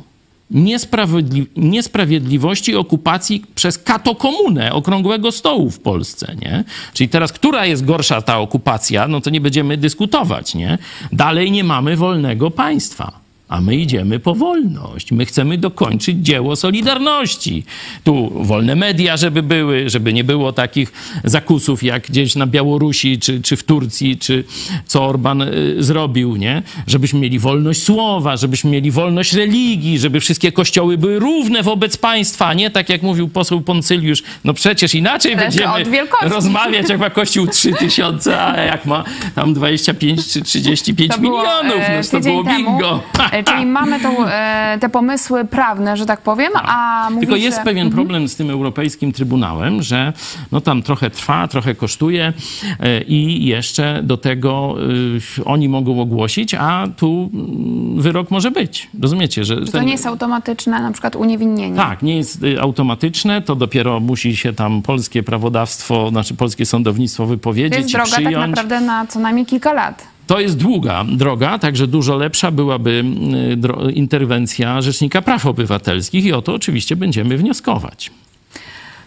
niesprawiedliwości okupacji przez katokomunę okrągłego stołu w Polsce, nie? Czyli teraz, która jest gorsza ta okupacja, no to nie będziemy dyskutować, nie? Dalej nie mamy wolnego państwa. A my idziemy po wolność. My chcemy dokończyć dzieło Solidarności. Tu wolne media, żeby były, żeby nie było takich zakusów jak gdzieś na Białorusi, czy w Turcji, czy co Orban zrobił, nie? Żebyśmy mieli wolność słowa, żebyśmy mieli wolność religii, żeby wszystkie kościoły były równe wobec państwa, nie? Tak jak mówił poseł Poncyliusz. No przecież inaczej będziemy rozmawiać, jak ma kościół 3000, a jak ma tam 25 czy 35 milionów. No to było bingo. Czyli mamy te pomysły prawne, że tak powiem, a tylko jest pewien problem z tym Europejskim Trybunałem, że no tam trochę trwa, trochę kosztuje i jeszcze do tego oni mogą ogłosić, a tu wyrok może być. Rozumiecie, że to nie jest automatyczne na przykład uniewinnienie. Tak, nie jest automatyczne, to dopiero musi się tam polskie prawodawstwo, znaczy polskie sądownictwo wypowiedzieć. To jest droga przyjąć. Tak naprawdę na co najmniej kilka lat. To jest długa droga, także dużo lepsza byłaby interwencja Rzecznika Praw Obywatelskich i o to oczywiście będziemy wnioskować.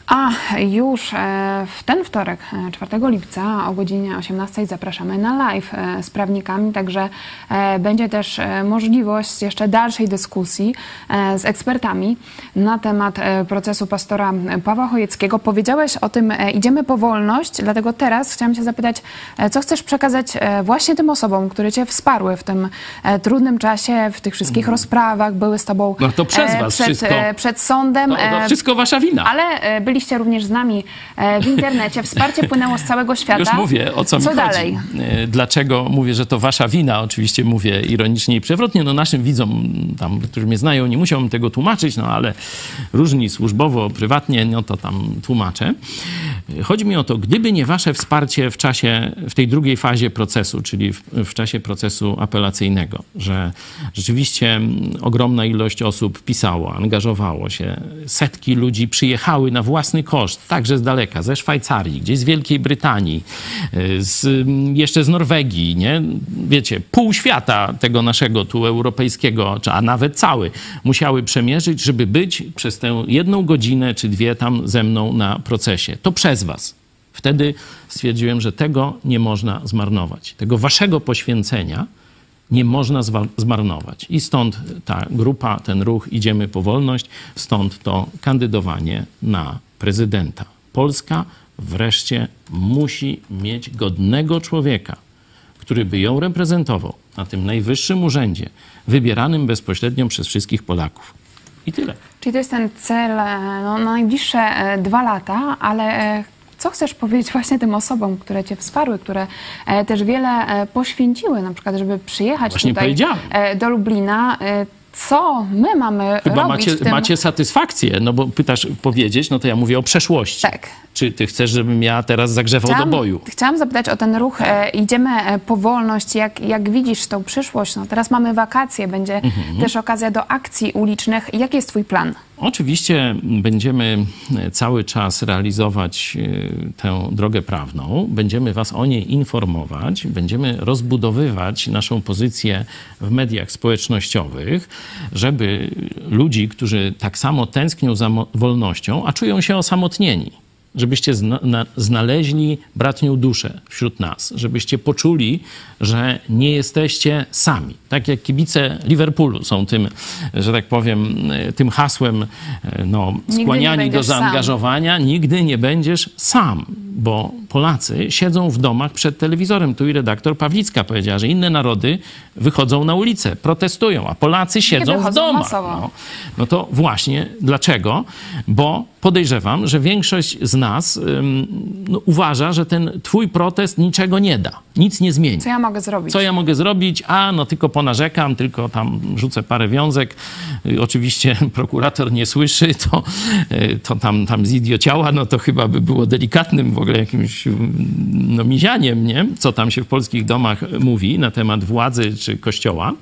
A już w ten wtorek, 4 lipca o godzinie 18 zapraszamy na live z prawnikami, także będzie też możliwość jeszcze dalszej dyskusji z ekspertami na temat procesu pastora Pawła Chojeckiego. Powiedziałeś o tym, idziemy po wolność, dlatego teraz chciałam cię zapytać, co chcesz przekazać właśnie tym osobom, które cię wsparły w tym trudnym czasie, w tych wszystkich rozprawach, były z tobą no to przez was przed sądem. To wszystko wasza wina. Ale byliście również z nami w internecie. Wsparcie płynęło z całego świata. Już mówię, o co mi chodzi. Dalej? Dlaczego mówię, że to wasza wina? Oczywiście mówię ironicznie i przewrotnie. No naszym widzom, tam, którzy mnie znają, nie musiałbym tego tłumaczyć, no ale różni służbowo, prywatnie, no to tam tłumaczę. Chodzi mi o to, gdyby nie wasze wsparcie w tej drugiej fazie procesu, czyli w czasie procesu apelacyjnego, że rzeczywiście ogromna ilość osób pisało, angażowało się, setki ludzi przyjechały na własny koszt, także z daleka, ze Szwajcarii, gdzieś z Wielkiej Brytanii, jeszcze z Norwegii, nie? Wiecie, pół świata tego naszego tu europejskiego, a nawet cały, musiały przemierzyć, żeby być przez tę 1 godzinę czy 2 tam ze mną na procesie. To przez was. Wtedy stwierdziłem, że tego nie można zmarnować. Tego waszego poświęcenia nie można zmarnować. I stąd ta grupa, ten ruch Idziemy po wolność, stąd to kandydowanie na prezydenta. Polska wreszcie musi mieć godnego człowieka, który by ją reprezentował na tym najwyższym urzędzie, wybieranym bezpośrednio przez wszystkich Polaków. I tyle. Czyli to jest ten cel na najbliższe 2 lata, ale co chcesz powiedzieć właśnie tym osobom, które cię wsparły, które też wiele poświęciły, na przykład, żeby przyjechać właśnie tutaj do Lublina? Co my mamy Chyba robić w tym? macie satysfakcję, no bo pytasz powiedzieć, no to ja mówię o przeszłości. Tak. Czy ty chcesz, żebym ja teraz zagrzewał do boju? Chciałam zapytać o ten ruch Idziemy po wolność. Jak widzisz tą przyszłość? No teraz mamy wakacje, będzie też okazja do akcji ulicznych. Jaki jest twój plan? Oczywiście będziemy cały czas realizować tę drogę prawną, będziemy was o niej informować, będziemy rozbudowywać naszą pozycję w mediach społecznościowych, żeby ludzi, którzy tak samo tęsknią za wolnością, a czują się osamotnieni, żebyście znaleźli bratnią duszę wśród nas, żebyście poczuli, że nie jesteście sami. Tak jak kibice Liverpoolu są tym, że tak powiem, tym hasłem skłaniani do zaangażowania. Nigdy nie będziesz sam, bo Polacy siedzą w domach przed telewizorem. Tu i redaktor Pawlicka powiedziała, że inne narody wychodzą na ulicę, protestują, a Polacy siedzą w domach. No to właśnie dlaczego? Bo podejrzewam, że większość z nas uważa, że ten twój protest niczego nie da. Nic nie zmieni. Co ja mogę zrobić? Co ja mogę zrobić? Tylko ponarzekam, tylko tam rzucę parę wiązek. Oczywiście prokurator nie słyszy, to tam zidiociała, no to chyba by było delikatnym w ogóle jakimś mizianiem, nie? Co tam się w polskich domach mówi na temat władzy czy kościoła.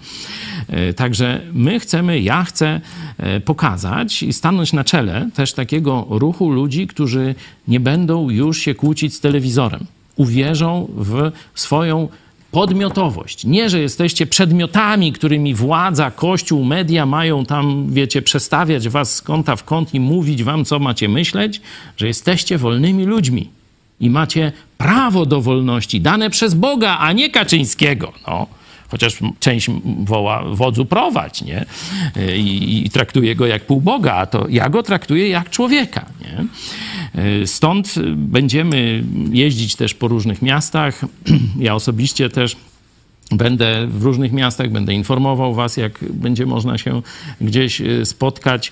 Także ja chcę pokazać i stanąć na czele też takiego ruchu ludzi, którzy nie będą już się kłócić z telewizorem. Uwierzą w swoją podmiotowość. Nie, że jesteście przedmiotami, którymi władza, kościół, media mają tam, wiecie, przestawiać was z kąta w kąt i mówić wam, co macie myśleć, że jesteście wolnymi ludźmi i macie prawo do wolności dane przez Boga, a nie Kaczyńskiego. Chociaż część woła wodzu prowadź, nie? I traktuje go jak półboga, a to ja go traktuję jak człowieka, nie? Stąd będziemy jeździć też po różnych miastach. Ja osobiście też będę w różnych miastach, będę informował was, jak będzie można się gdzieś spotkać.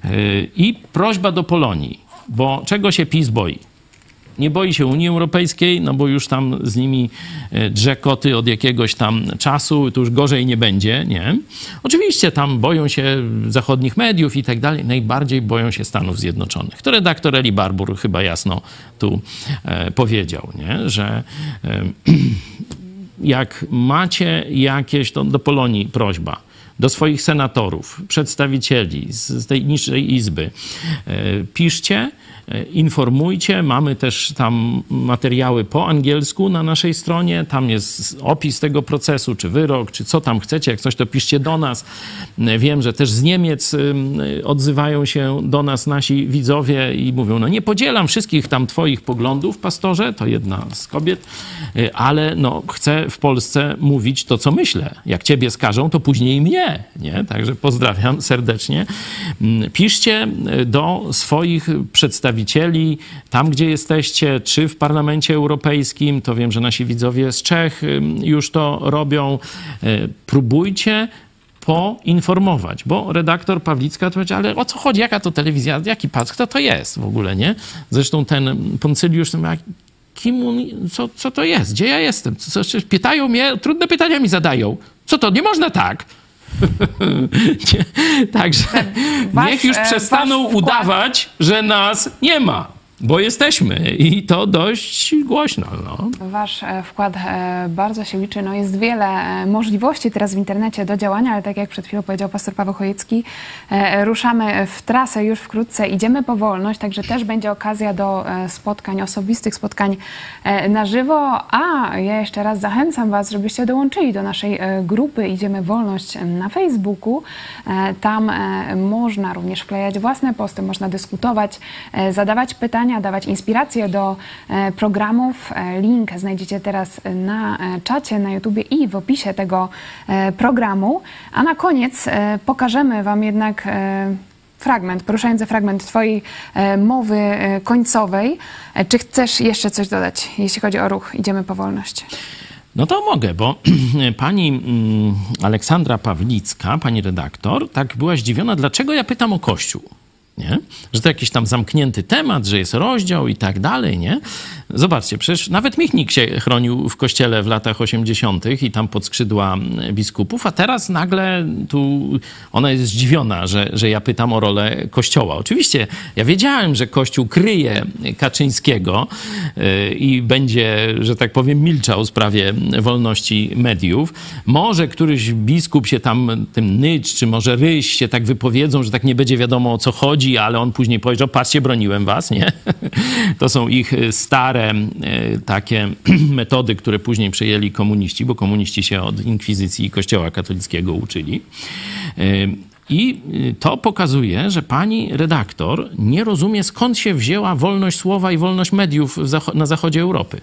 I prośba do Polonii, bo czego się PiS boi? Nie boi się Unii Europejskiej, no bo już tam z nimi drze koty od jakiegoś tam czasu, to już gorzej nie będzie, nie? Oczywiście tam boją się zachodnich mediów i tak dalej, najbardziej boją się Stanów Zjednoczonych. To redaktor Eli Barbour chyba jasno tu powiedział, nie? Że jak macie jakieś, to do Polonii prośba, do swoich senatorów, przedstawicieli z tej niższej izby. Piszcie, informujcie. Mamy też tam materiały po angielsku na naszej stronie. Tam jest opis tego procesu, czy wyrok, czy co tam chcecie. Jak coś, to piszcie do nas. Wiem, że też z Niemiec odzywają się do nas nasi widzowie i mówią, no nie podzielam wszystkich tam twoich poglądów, pastorze, to jedna z kobiet, ale no chcę w Polsce mówić to, co myślę. Jak ciebie skażą, to później mnie, nie? Także pozdrawiam serdecznie. Piszcie do swoich przedstawicieli tam, gdzie jesteście, czy w Parlamencie Europejskim, to wiem, że nasi widzowie z Czech już to robią. Próbujcie poinformować, bo redaktor Pawlicka to powiedział, ale o co chodzi, jaka to telewizja, jaki pas, kto to jest w ogóle, nie? Zresztą ten Poncyliusz, kim on, co to jest, gdzie ja jestem, pytają mnie, trudne pytania mi zadają, co to, nie można tak. Także niech już przestaną udawać, że nas nie ma, bo jesteśmy i to dość głośno. No. Wasz wkład bardzo się liczy. No jest wiele możliwości teraz w internecie do działania, ale tak jak przed chwilą powiedział pastor Paweł Chojecki, ruszamy w trasę już wkrótce, idziemy po wolność, także też będzie okazja do spotkań, osobistych spotkań na żywo, a ja jeszcze raz zachęcam was, żebyście dołączyli do naszej grupy Idziemy Wolność na Facebooku. Tam można również wklejać własne posty, można dyskutować, zadawać pytania, dawać inspiracje do programów. Link znajdziecie teraz na czacie, na YouTubie i w opisie tego programu. A na koniec pokażemy wam jednak fragment, poruszający fragment twojej mowy końcowej. Czy chcesz jeszcze coś dodać, jeśli chodzi o ruch Idziemy po wolność? No to mogę, bo pani Aleksandra Pawlicka, pani redaktor, tak była zdziwiona, dlaczego ja pytam o Kościół. Nie? Że to jakiś tam zamknięty temat, że jest rozdział i tak dalej, nie? Zobaczcie, przecież nawet Michnik się chronił w kościele w latach 80. i tam pod skrzydła biskupów, a teraz nagle tu ona jest zdziwiona, że ja pytam o rolę Kościoła. Oczywiście ja wiedziałem, że Kościół kryje Kaczyńskiego i będzie, że tak powiem, milczał w sprawie wolności mediów. Może któryś biskup się tam, tym Nycz, czy może Ryś się tak wypowiedzą, że tak nie będzie wiadomo, o co chodzi, ale on później powie, że patrzcie, broniłem was, nie? To są ich stare takie metody, które później przejęli komuniści, bo komuniści się od inkwizycji i Kościoła katolickiego uczyli. I to pokazuje, że pani redaktor nie rozumie, skąd się wzięła wolność słowa i wolność mediów na zachodzie Europy.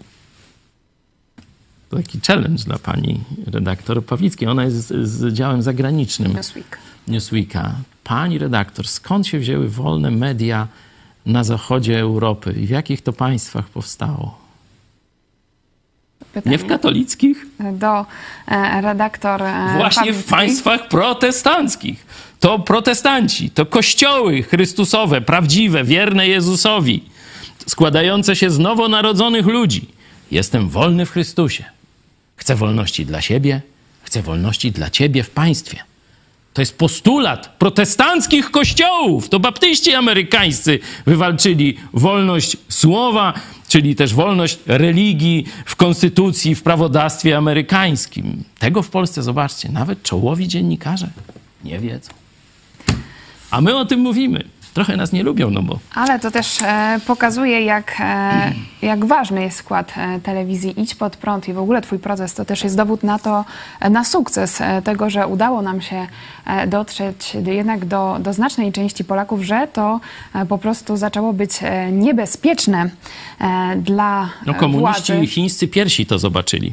To taki challenge dla pani redaktor Pawlickiej. Ona jest z działem zagranicznym Newsweeka. Pani redaktor, skąd się wzięły wolne media na zachodzie Europy i w jakich to państwach powstało? Pytanie. Nie w katolickich? Do redaktor Właśnie Pawlickiej. w państwach protestanckich. To protestanci, to kościoły chrystusowe, prawdziwe, wierne Jezusowi, składające się z nowonarodzonych ludzi. Jestem wolny w Chrystusie. Chcę wolności dla siebie, chcę wolności dla ciebie w państwie. To jest postulat protestanckich kościołów. To baptyści amerykańscy wywalczyli wolność słowa, czyli też wolność religii w konstytucji, w prawodawstwie amerykańskim. Tego w Polsce, zobaczcie, nawet czołowi dziennikarze nie wiedzą. A my o tym mówimy. Trochę nas nie lubią, no bo... Ale to też pokazuje, jak ważny jest wkład telewizji Idź Pod Prąd i w ogóle twój proces. To też jest dowód na to, na sukces tego, że udało nam się dotrzeć jednak do znacznej części Polaków, że to po prostu zaczęło być niebezpieczne dla komuniści władzy. chińscy pierwsi to zobaczyli.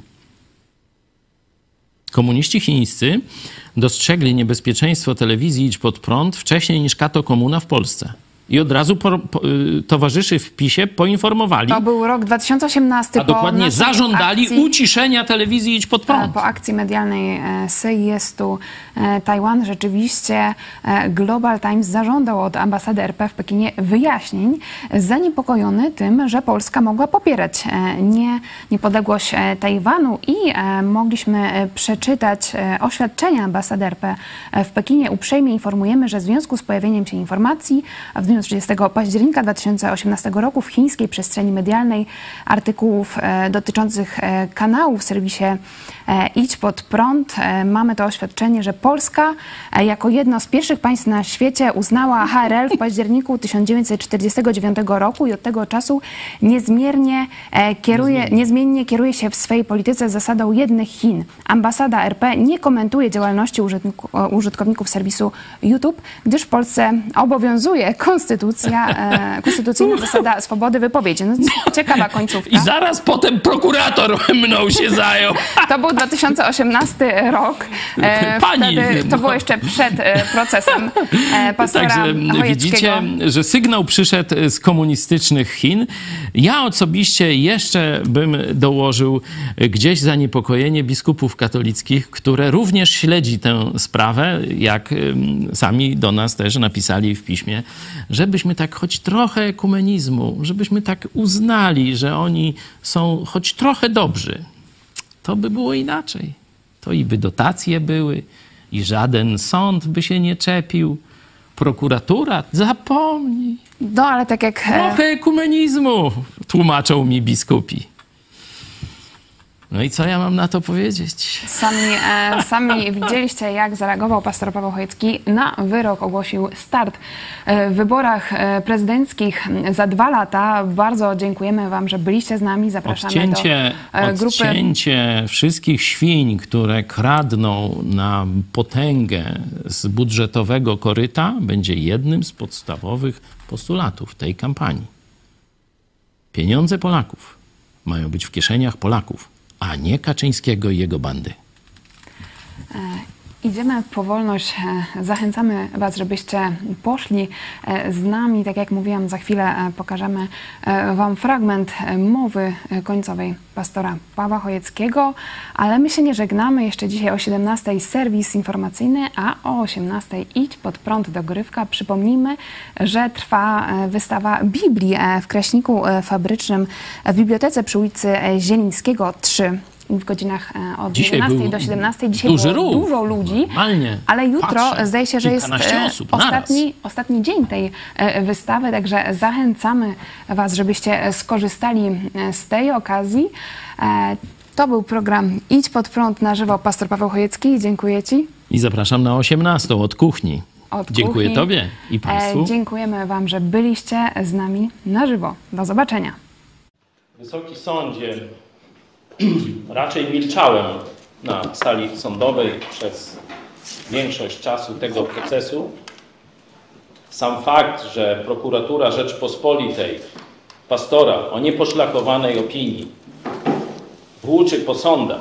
Komuniści chińscy dostrzegli niebezpieczeństwo telewizji Idź Pod Prąd wcześniej niż Kato Komuna w Polsce. I od razu towarzyszy w PiS-ie poinformowali. To był rok 2018. A dokładnie zażądali uciszenia telewizji Idź Pod Prąd. Po akcji medialnej Jest tu Tajwan rzeczywiście Global Times zażądał od ambasady RP w Pekinie wyjaśnień, zaniepokojony tym, że Polska mogła popierać niepodległość Tajwanu i mogliśmy przeczytać oświadczenia ambasady RP w Pekinie. Uprzejmie informujemy, że w związku z pojawieniem się informacji, w dniu dniu 30 października 2018 roku w chińskiej przestrzeni medialnej artykułów dotyczących kanału w serwisie Idź Pod Prąd mamy to oświadczenie, że Polska jako jedno z pierwszych państw na świecie uznała HRL w październiku 1949 roku i od tego czasu niezmiennie kieruje się w swej polityce zasadą jednych Chin. Ambasada RP nie komentuje działalności użytkowników serwisu YouTube, gdyż w Polsce obowiązuje konstytucyjna zasada swobody wypowiedzi. No, ciekawa końcówka. I zaraz potem prokurator mną się zajął. To był 2018 rok. Pani! Wtedy, to było jeszcze przed procesem pastora Także widzicie, że sygnał przyszedł z komunistycznych Chin. Ja osobiście jeszcze bym dołożył gdzieś zaniepokojenie biskupów katolickich, które również śledzi tę sprawę, jak sami do nas też napisali w piśmie, żebyśmy tak choć trochę ekumenizmu, żebyśmy tak uznali, że oni są choć trochę dobrzy. To by było inaczej. To i by dotacje były, i żaden sąd by się nie czepił. Prokuratura, zapomnij. No, ale tak jak... Trochę ekumenizmu, tłumaczą mi biskupi. No i co ja mam na to powiedzieć? Sami widzieliście, jak zareagował pastor Paweł Chojecki na wyrok. Ogłosił start w wyborach prezydenckich za 2 lata. Bardzo dziękujemy wam, że byliście z nami. Zapraszamy do grupy. Odcięcie wszystkich świń, które kradną na potęgę z budżetowego koryta, będzie jednym z podstawowych postulatów tej kampanii. Pieniądze Polaków mają być w kieszeniach Polaków, a nie Kaczyńskiego i jego bandy. Idziemy w powolność. Zachęcamy was, żebyście poszli z nami. Tak jak mówiłam, za chwilę pokażemy wam fragment mowy końcowej pastora Pawła Chojeckiego, ale my się nie żegnamy. Jeszcze dzisiaj o 17:00 serwis informacyjny, a o 18:00 Idź Pod Prąd dogrywka. Przypomnijmy, że trwa wystawa Biblii w Kraśniku Fabrycznym w Bibliotece przy ulicy Zielińskiego 3. W godzinach od 11 do 17. Dzisiaj było dużo ludzi, ale jutro zdaje się, że jest ostatni dzień tej wystawy, także zachęcamy was, żebyście skorzystali z tej okazji. To był program Idź Pod Prąd na żywo. Pastor Paweł Chojecki, dziękuję ci. I zapraszam na 18:00 od kuchni. Dziękuję tobie i państwu. Dziękujemy wam, że byliście z nami na żywo. Do zobaczenia. Wysoki Sądzie, raczej milczałem na sali sądowej przez większość czasu tego procesu. Sam fakt, że prokuratura Rzeczpospolitej pastora o nieposzlakowanej opinii włóczy po sądach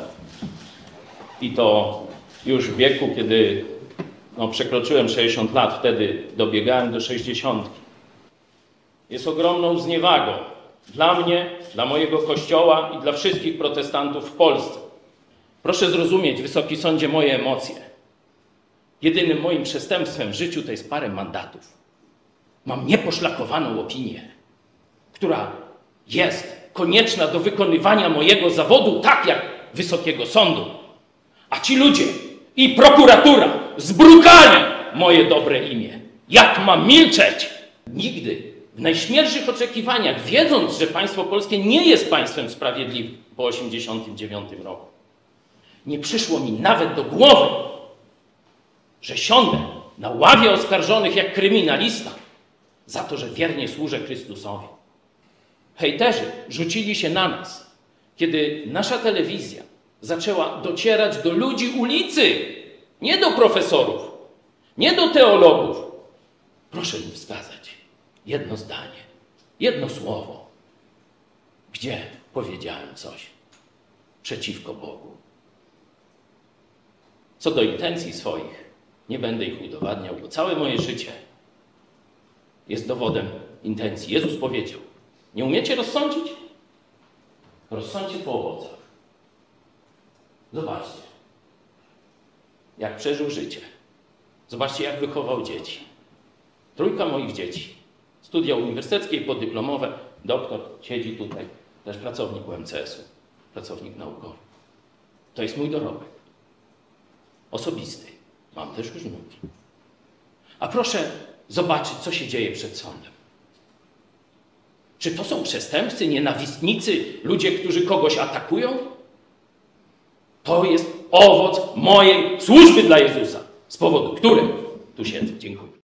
i to już w wieku, kiedy przekroczyłem 60 lat, wtedy dobiegałem do 60, jest ogromną zniewagą dla mnie, dla mojego Kościoła i dla wszystkich protestantów w Polsce. Proszę zrozumieć, Wysoki Sądzie, moje emocje. Jedynym moim przestępstwem w życiu to jest parę mandatów. Mam nieposzlakowaną opinię, która jest konieczna do wykonywania mojego zawodu, tak jak Wysokiego Sądu. A ci ludzie i prokuratura zbrukali moje dobre imię. Jak mam milczeć? Nigdy. W najśmielszych oczekiwaniach, wiedząc, że państwo polskie nie jest państwem sprawiedliwym po 1989 roku, nie przyszło mi nawet do głowy, że siądę na ławie oskarżonych jak kryminalista za to, że wiernie służę Chrystusowi. Hejterzy rzucili się na nas, kiedy nasza telewizja zaczęła docierać do ludzi ulicy, nie do profesorów, nie do teologów. Proszę mi wskazać jedno zdanie, jedno słowo, gdzie powiedziałem coś przeciwko Bogu. Co do intencji swoich, nie będę ich udowadniał, bo całe moje życie jest dowodem intencji. Jezus powiedział: nie umiecie rozsądzić? Rozsądźcie po owocach. Zobaczcie, jak przeżył życie. Zobaczcie, jak wychował dzieci. 3 moich dzieci. Studia uniwersyteckie i podyplomowe. Doktor siedzi tutaj, też pracownik UMCS-u, pracownik naukowy. To jest mój dorobek. Osobisty. Mam też już wnuki. A proszę zobaczyć, co się dzieje przed sądem. Czy to są przestępcy, nienawistnicy, ludzie, którzy kogoś atakują? To jest owoc mojej służby dla Jezusa, z powodu której tu siedzę. Dziękuję.